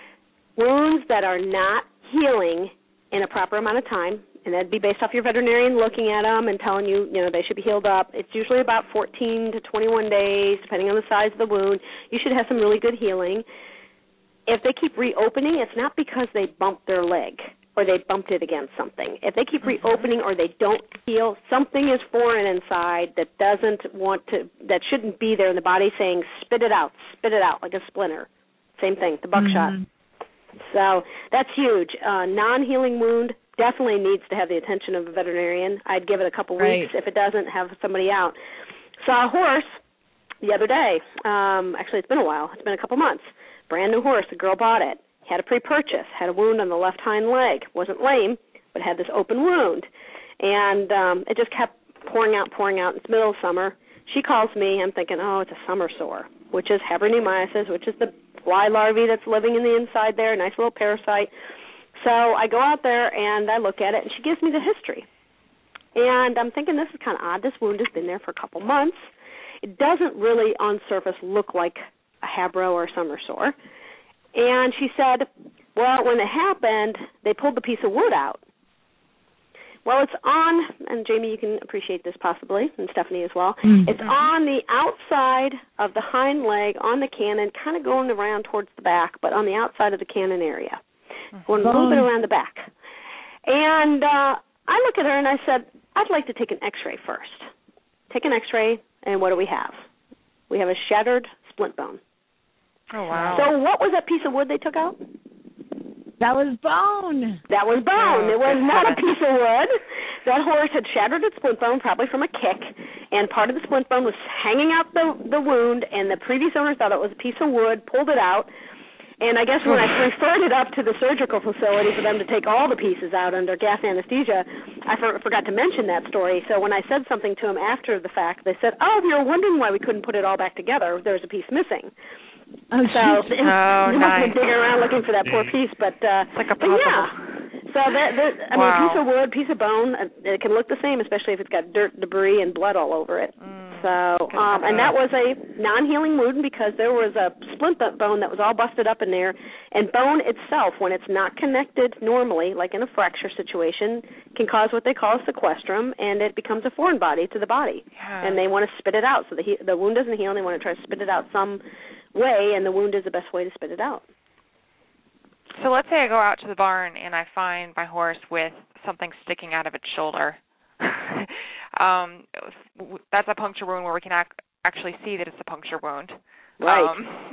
wounds that are not healing in a proper amount of time, and that'd be based off your veterinarian looking at them and telling you, they should be healed up. It's usually about 14 to 21 days, depending on the size of the wound. You should have some really good healing. If they keep reopening, it's not because they bumped their leg or they bumped it against something. If they keep reopening or they don't heal, something is foreign inside that that shouldn't be there, and the body's saying, spit it out, like a splinter. Same thing, the buckshot. So that's huge. Non-healing wound definitely needs to have the attention of a veterinarian. I'd give it a couple weeks. If it doesn't, have somebody out. Saw a horse the other day. Actually, it's been a while. It's been a couple months. Brand new horse. The girl bought it. Had a pre-purchase. Had a wound on the left hind leg. Wasn't lame, but had this open wound. And it just kept pouring out. It's the middle of summer. She calls me. I'm thinking, it's a summer sore, which is Habernemyces, which is the fly larvae that's living in the inside there, a nice little parasite. So I go out there and I look at it, and she gives me the history. And I'm thinking, this is kind of odd. This wound has been there for a couple months. It doesn't really, on surface, look like a Habro or a summer sore. And she said, well, when it happened, they pulled the piece of wood out. Well, it's on, and Jamie, you can appreciate this possibly, and Stephanie as well. It's on the outside of the hind leg, on the cannon, kind of going around towards the back, but on the outside of the cannon area. Going a little bit around the back. And I look at her and I said, I'd like to take an x-ray first. Take an x-ray, and what do we have? We have a shattered splint bone. Oh, wow. So what was that piece of wood they took out? That was bone. That was bone. It was not a piece of wood. That horse had shattered its splint bone, probably from a kick, and part of the splint bone was hanging out the wound, and the previous owner thought it was a piece of wood, pulled it out, and I guess when I referred it up to the surgical facility for them to take all the pieces out under gas anesthesia, I forgot to mention that story. So when I said something to them after the fact, they said, "Oh, we were wondering why we couldn't put it all back together. There was a piece missing." Oh, so nice. digging around looking for that poor piece, but like a but yeah. So that I mean, wow. piece of wood, piece of bone, it can look the same, especially if it's got dirt, debris, and blood all over it. And that was a non-healing wound because there was a splint bone that was all busted up in there, and bone itself, when it's not connected normally, like in a fracture situation, can cause what they call a sequestrum, and it becomes a foreign body to the body, and they want to spit it out. So the wound doesn't heal, and they want to try to spit it out some way, and the wound is the best way to spit it out. So let's say I go out to the barn and I find my horse with something sticking out of its shoulder. That's a puncture wound where we can actually see that it's a puncture wound. Right.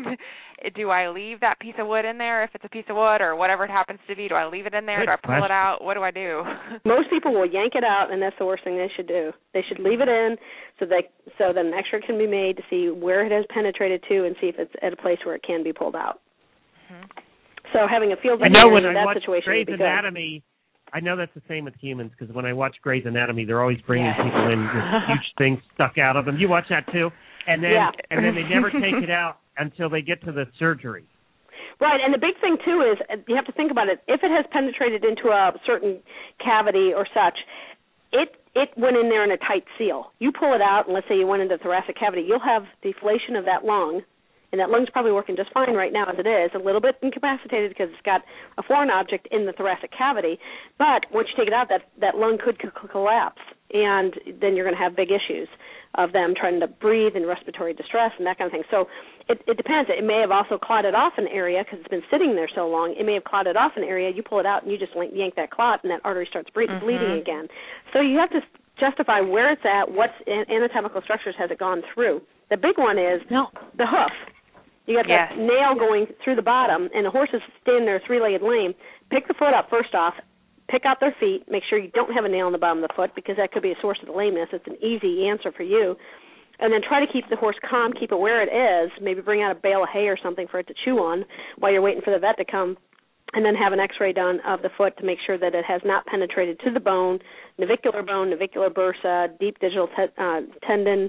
Do I leave that piece of wood in there if it's a piece of wood or whatever it happens to be? Do I leave it in there? Good do I pull question. it out? What do I do? Most people will yank it out, and that's the worst thing they should do. They should leave it in so that an X-ray can be made to see where it has penetrated to and see if it's at a place where it can be pulled out. Mm-hmm. So having a field I know when in I that watch situation Grey's would be Anatomy, I know that's the same with humans because when I watch Grey's Anatomy, they're always bringing people in with huge things stuck out of them. You watch that too, and then they never take it out until they get to the surgery. Right, and the big thing too is you have to think about it. If it has penetrated into a certain cavity or such, it went in there in a tight seal. You pull it out, and let's say you went into the thoracic cavity, you'll have deflation of that lung. And that lung's probably working just fine right now as it is, a little bit incapacitated because it's got a foreign object in the thoracic cavity. But once you take it out, that lung could collapse, and then you're going to have big issues of them trying to breathe and respiratory distress and that kind of thing. So it depends. It may have also clotted off an area because it's been sitting there so long. It may have clotted off an area. You pull it out, and you just yank that clot, and that artery starts bleeding again. So you have to justify where it's at, what anatomical structures has it gone through. The big one is the hoof. You got that nail going through the bottom, and the horse is standing there three-legged lame. Pick the foot up first off. Pick out their feet. Make sure you don't have a nail in the bottom of the foot because that could be a source of the lameness. It's an easy answer for you. And then try to keep the horse calm, keep it where it is. Maybe bring out a bale of hay or something for it to chew on while you're waiting for the vet to come. And then have an X-ray done of the foot to make sure that it has not penetrated to the bone, navicular bursa, deep digital tendon,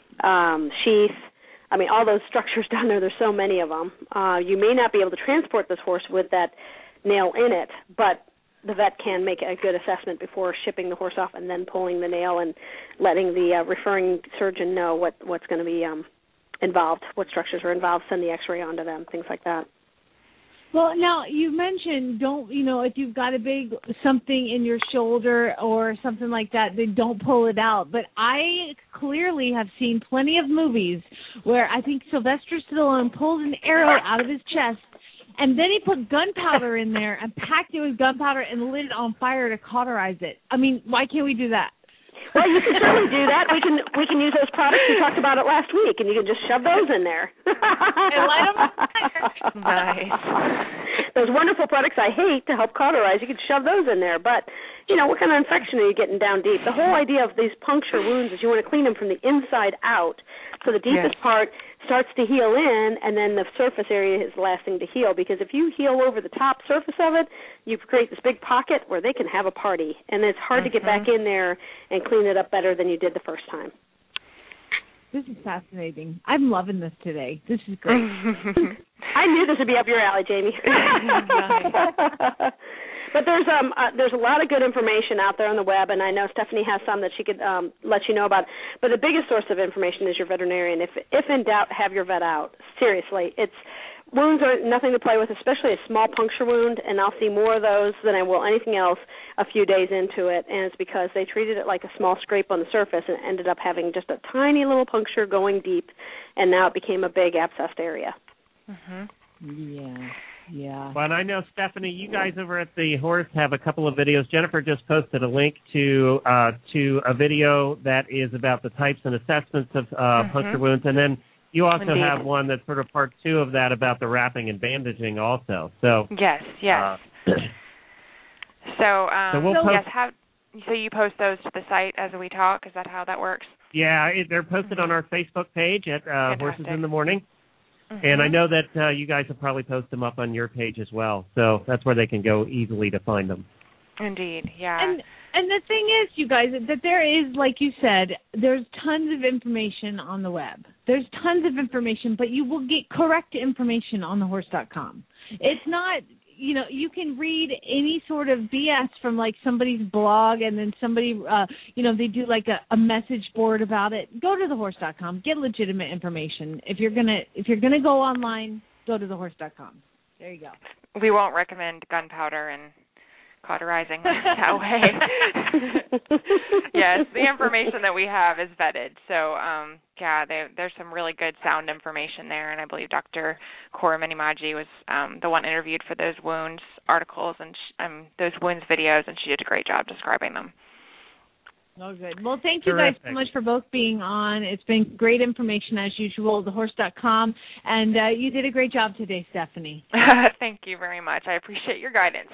sheath. I mean, all those structures down there, there's so many of them. You may not be able to transport this horse with that nail in it, but the vet can make a good assessment before shipping the horse off and then pulling the nail and letting the referring surgeon know what's going to be involved, what structures are involved, send the X-ray onto them, things like that. Well, now you mentioned if you've got a big something in your shoulder or something like that, then don't pull it out. But I clearly have seen plenty of movies where I think Sylvester Stallone pulled an arrow out of his chest, and then he put gunpowder in there and packed it with gunpowder and lit it on fire to cauterize it. I mean, why can't we do that? Well, you can certainly do that. We can use those products. We talked about it last week, and you can just shove those in there. And light them on fire. Nice. Those wonderful products I hate to help cauterize, you can shove those in there. But, what kind of infection are you getting down deep? The whole idea of these puncture wounds is you want to clean them from the inside out. So the deepest part starts to heal in, and then the surface area is lasting to heal. Because if you heal over the top surface of it, you create this big pocket where they can have a party. And it's hard to get back in there and clean it up better than you did the first time. This is fascinating. I'm loving this today. This is great. I knew this would be up your alley, Jamie. But there's a lot of good information out there on the web, and I know Stephanie has some that she could let you know about. But the biggest source of information is your veterinarian. If in doubt, have your vet out. Seriously, wounds are nothing to play with, especially a small puncture wound, and I'll see more of those than I will anything else a few days into it, and it's because they treated it like a small scrape on the surface and ended up having just a tiny little puncture going deep, and now it became a big abscessed area. Yeah. Well, and I know, Stephanie, you guys over at the Horse have a couple of videos. Jennifer just posted a link to a video that is about the types and assessments of puncture wounds, and then you also have one that's sort of part two of that about the wrapping and bandaging also. So Yes. So, we'll post, so you post those to the site as we talk? Is that how that works? Yeah, they're posted on our Facebook page at Horses in the Morning. Mm-hmm. And I know that you guys have probably posted them up on your page as well. So that's where they can go easily to find them. Indeed, yeah. And the thing is, you guys, that there is, like you said, there's tons of information on the web. There's tons of information, but you will get correct information on thehorse.com. It's not, you can read any sort of BS from like somebody's blog, and then somebody, they do like a message board about it. Go to thehorse.com. Get legitimate information. If you're gonna go online, go to thehorse.com. There you go. We won't recommend gunpowder and cauterizing that way. Yes, the information that we have is vetted. So, there's some really good sound information there, and I believe Dr. Cora Minimaji was the one interviewed for those wounds articles and those wounds videos, and she did a great job describing them. Oh, good. Well, thank you guys so much for both being on. It's been great information as usual, thehorse.com, and you did a great job today, Stephanie. Thank you very much. I appreciate your guidance.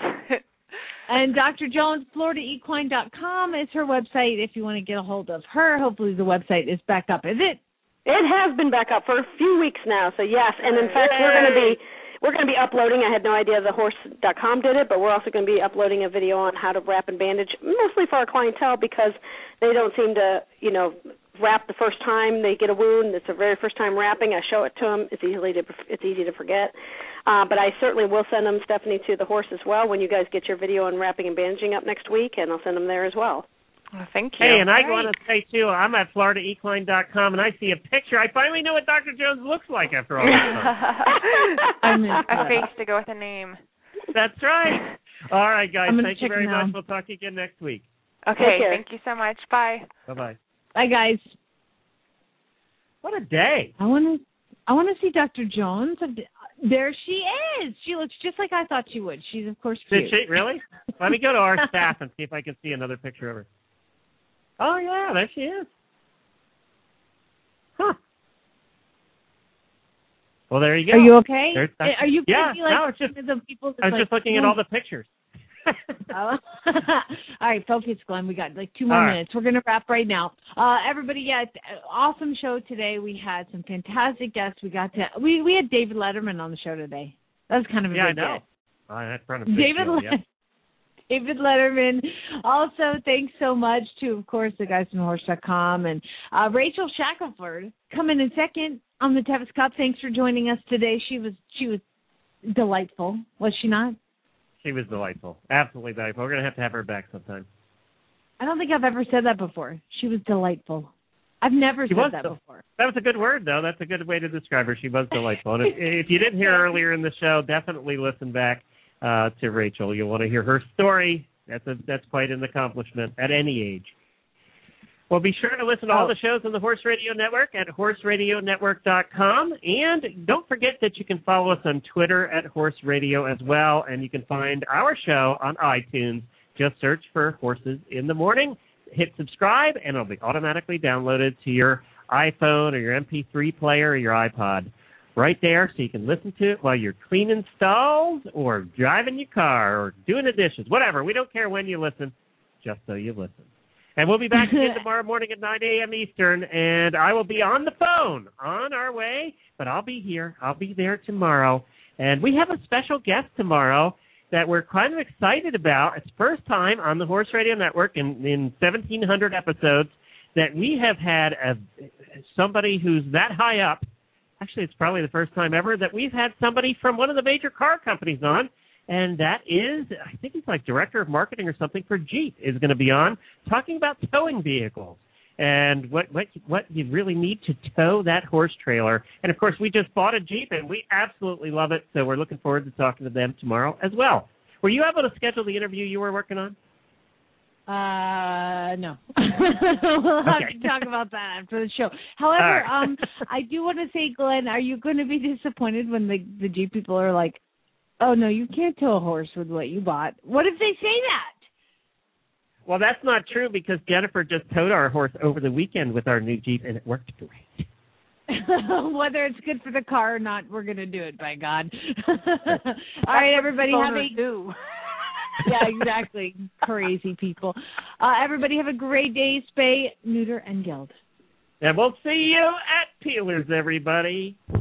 And Dr. Jones, FloridaEquine.com is her website if you want to get a hold of her. Hopefully the website is back up. Is it? It has been back up for a few weeks now, so yes. And in fact, we're going to be uploading. I had no idea thehorse.com did it, but we're also going to be uploading a video on how to wrap and bandage, mostly for our clientele because they don't seem to, wrap the first time they get a wound. It's the very first time wrapping. I show it to them. It's easy to forget. But I certainly will send them, Stephanie, to the horse as well when you guys get your video on wrapping and bandaging up next week, and I'll send them there as well. Well, thank you. Hey, and I want to say, too, I'm at FloridaEquine.com, and I see a picture. I finally know what Dr. Jones looks like after all this time. A face to go with a name. That's right. All right, guys, thank you very much. We'll talk to you again next week. Okay, thank you so much. Bye. Bye-bye. Bye, guys. What a day. I want to see Dr. Jones. There she is. She looks just like I thought she would. She's, of course, cute. Did she? Really? Let me go to our staff and see if I can see another picture of her. Oh, yeah, there she is. Huh. Well, there you go. Are you okay? Are you yeah, like no, it's just, the people I was just looking at all the pictures. All right, focus, Glenn. We got like 2 more minutes. We're going to wrap right now. Everybody, awesome show today. We had some fantastic guests. We had David Letterman on the show today. That was kind of a big I know. Get. David Letterman. Also, thanks so much to, of course, the guys from horse.com and Rachel Shackelford coming in second on the Tevis Cup. Thanks for joining us today. She was delightful, was she not? She was delightful. Absolutely delightful. We're going to have her back sometime. I don't think I've ever said that before. She was delightful. I've never said that before. That was a good word, though. That's a good way to describe her. She was delightful. And if you didn't hear earlier in the show, definitely listen back to Rachel. You'll want to hear her story. That's quite an accomplishment at any age. Well, be sure to listen to all the shows on the Horse Radio Network at horseradionetwork.com. And don't forget that you can follow us on Twitter at Horse Radio as well. And you can find our show on iTunes. Just search for Horses in the Morning. Hit subscribe, and it'll be automatically downloaded to your iPhone or your MP3 player or your iPod right there, so you can listen to it while you're cleaning stalls or driving your car or doing the dishes, whatever. We don't care when you listen, just so you listen. And we'll be back again tomorrow morning at 9 a.m. Eastern, and I will be on the phone on our way, but I'll be here. I'll be there tomorrow. And we have a special guest tomorrow that we're kind of excited about. It's first time on the Horse Radio Network in 1,700 episodes that we have had somebody who's that high up. Actually, it's probably the first time ever that we've had somebody from one of the major car companies on, and that is, I think he's like director of marketing or something for Jeep, is going to be on talking about towing vehicles and what you really need to tow that horse trailer. And, of course, we just bought a Jeep, and we absolutely love it, so we're looking forward to talking to them tomorrow as well. Were you able to schedule the interview you were working on? No. We'll have to talk about that after the show. However, I do want to say, Glenn, are you going to be disappointed when the Jeep people are like, oh, no, you can't tow a horse with what you bought? What if they say that? Well, that's not true because Jennifer just towed our horse over the weekend with our new Jeep, and it worked great. Whether it's good for the car or not, we're going to do it, by God. All right, everybody. Yeah, exactly. Crazy people. Everybody have a great day. Spay, neuter, and geld. And we'll see you at Peelers, everybody.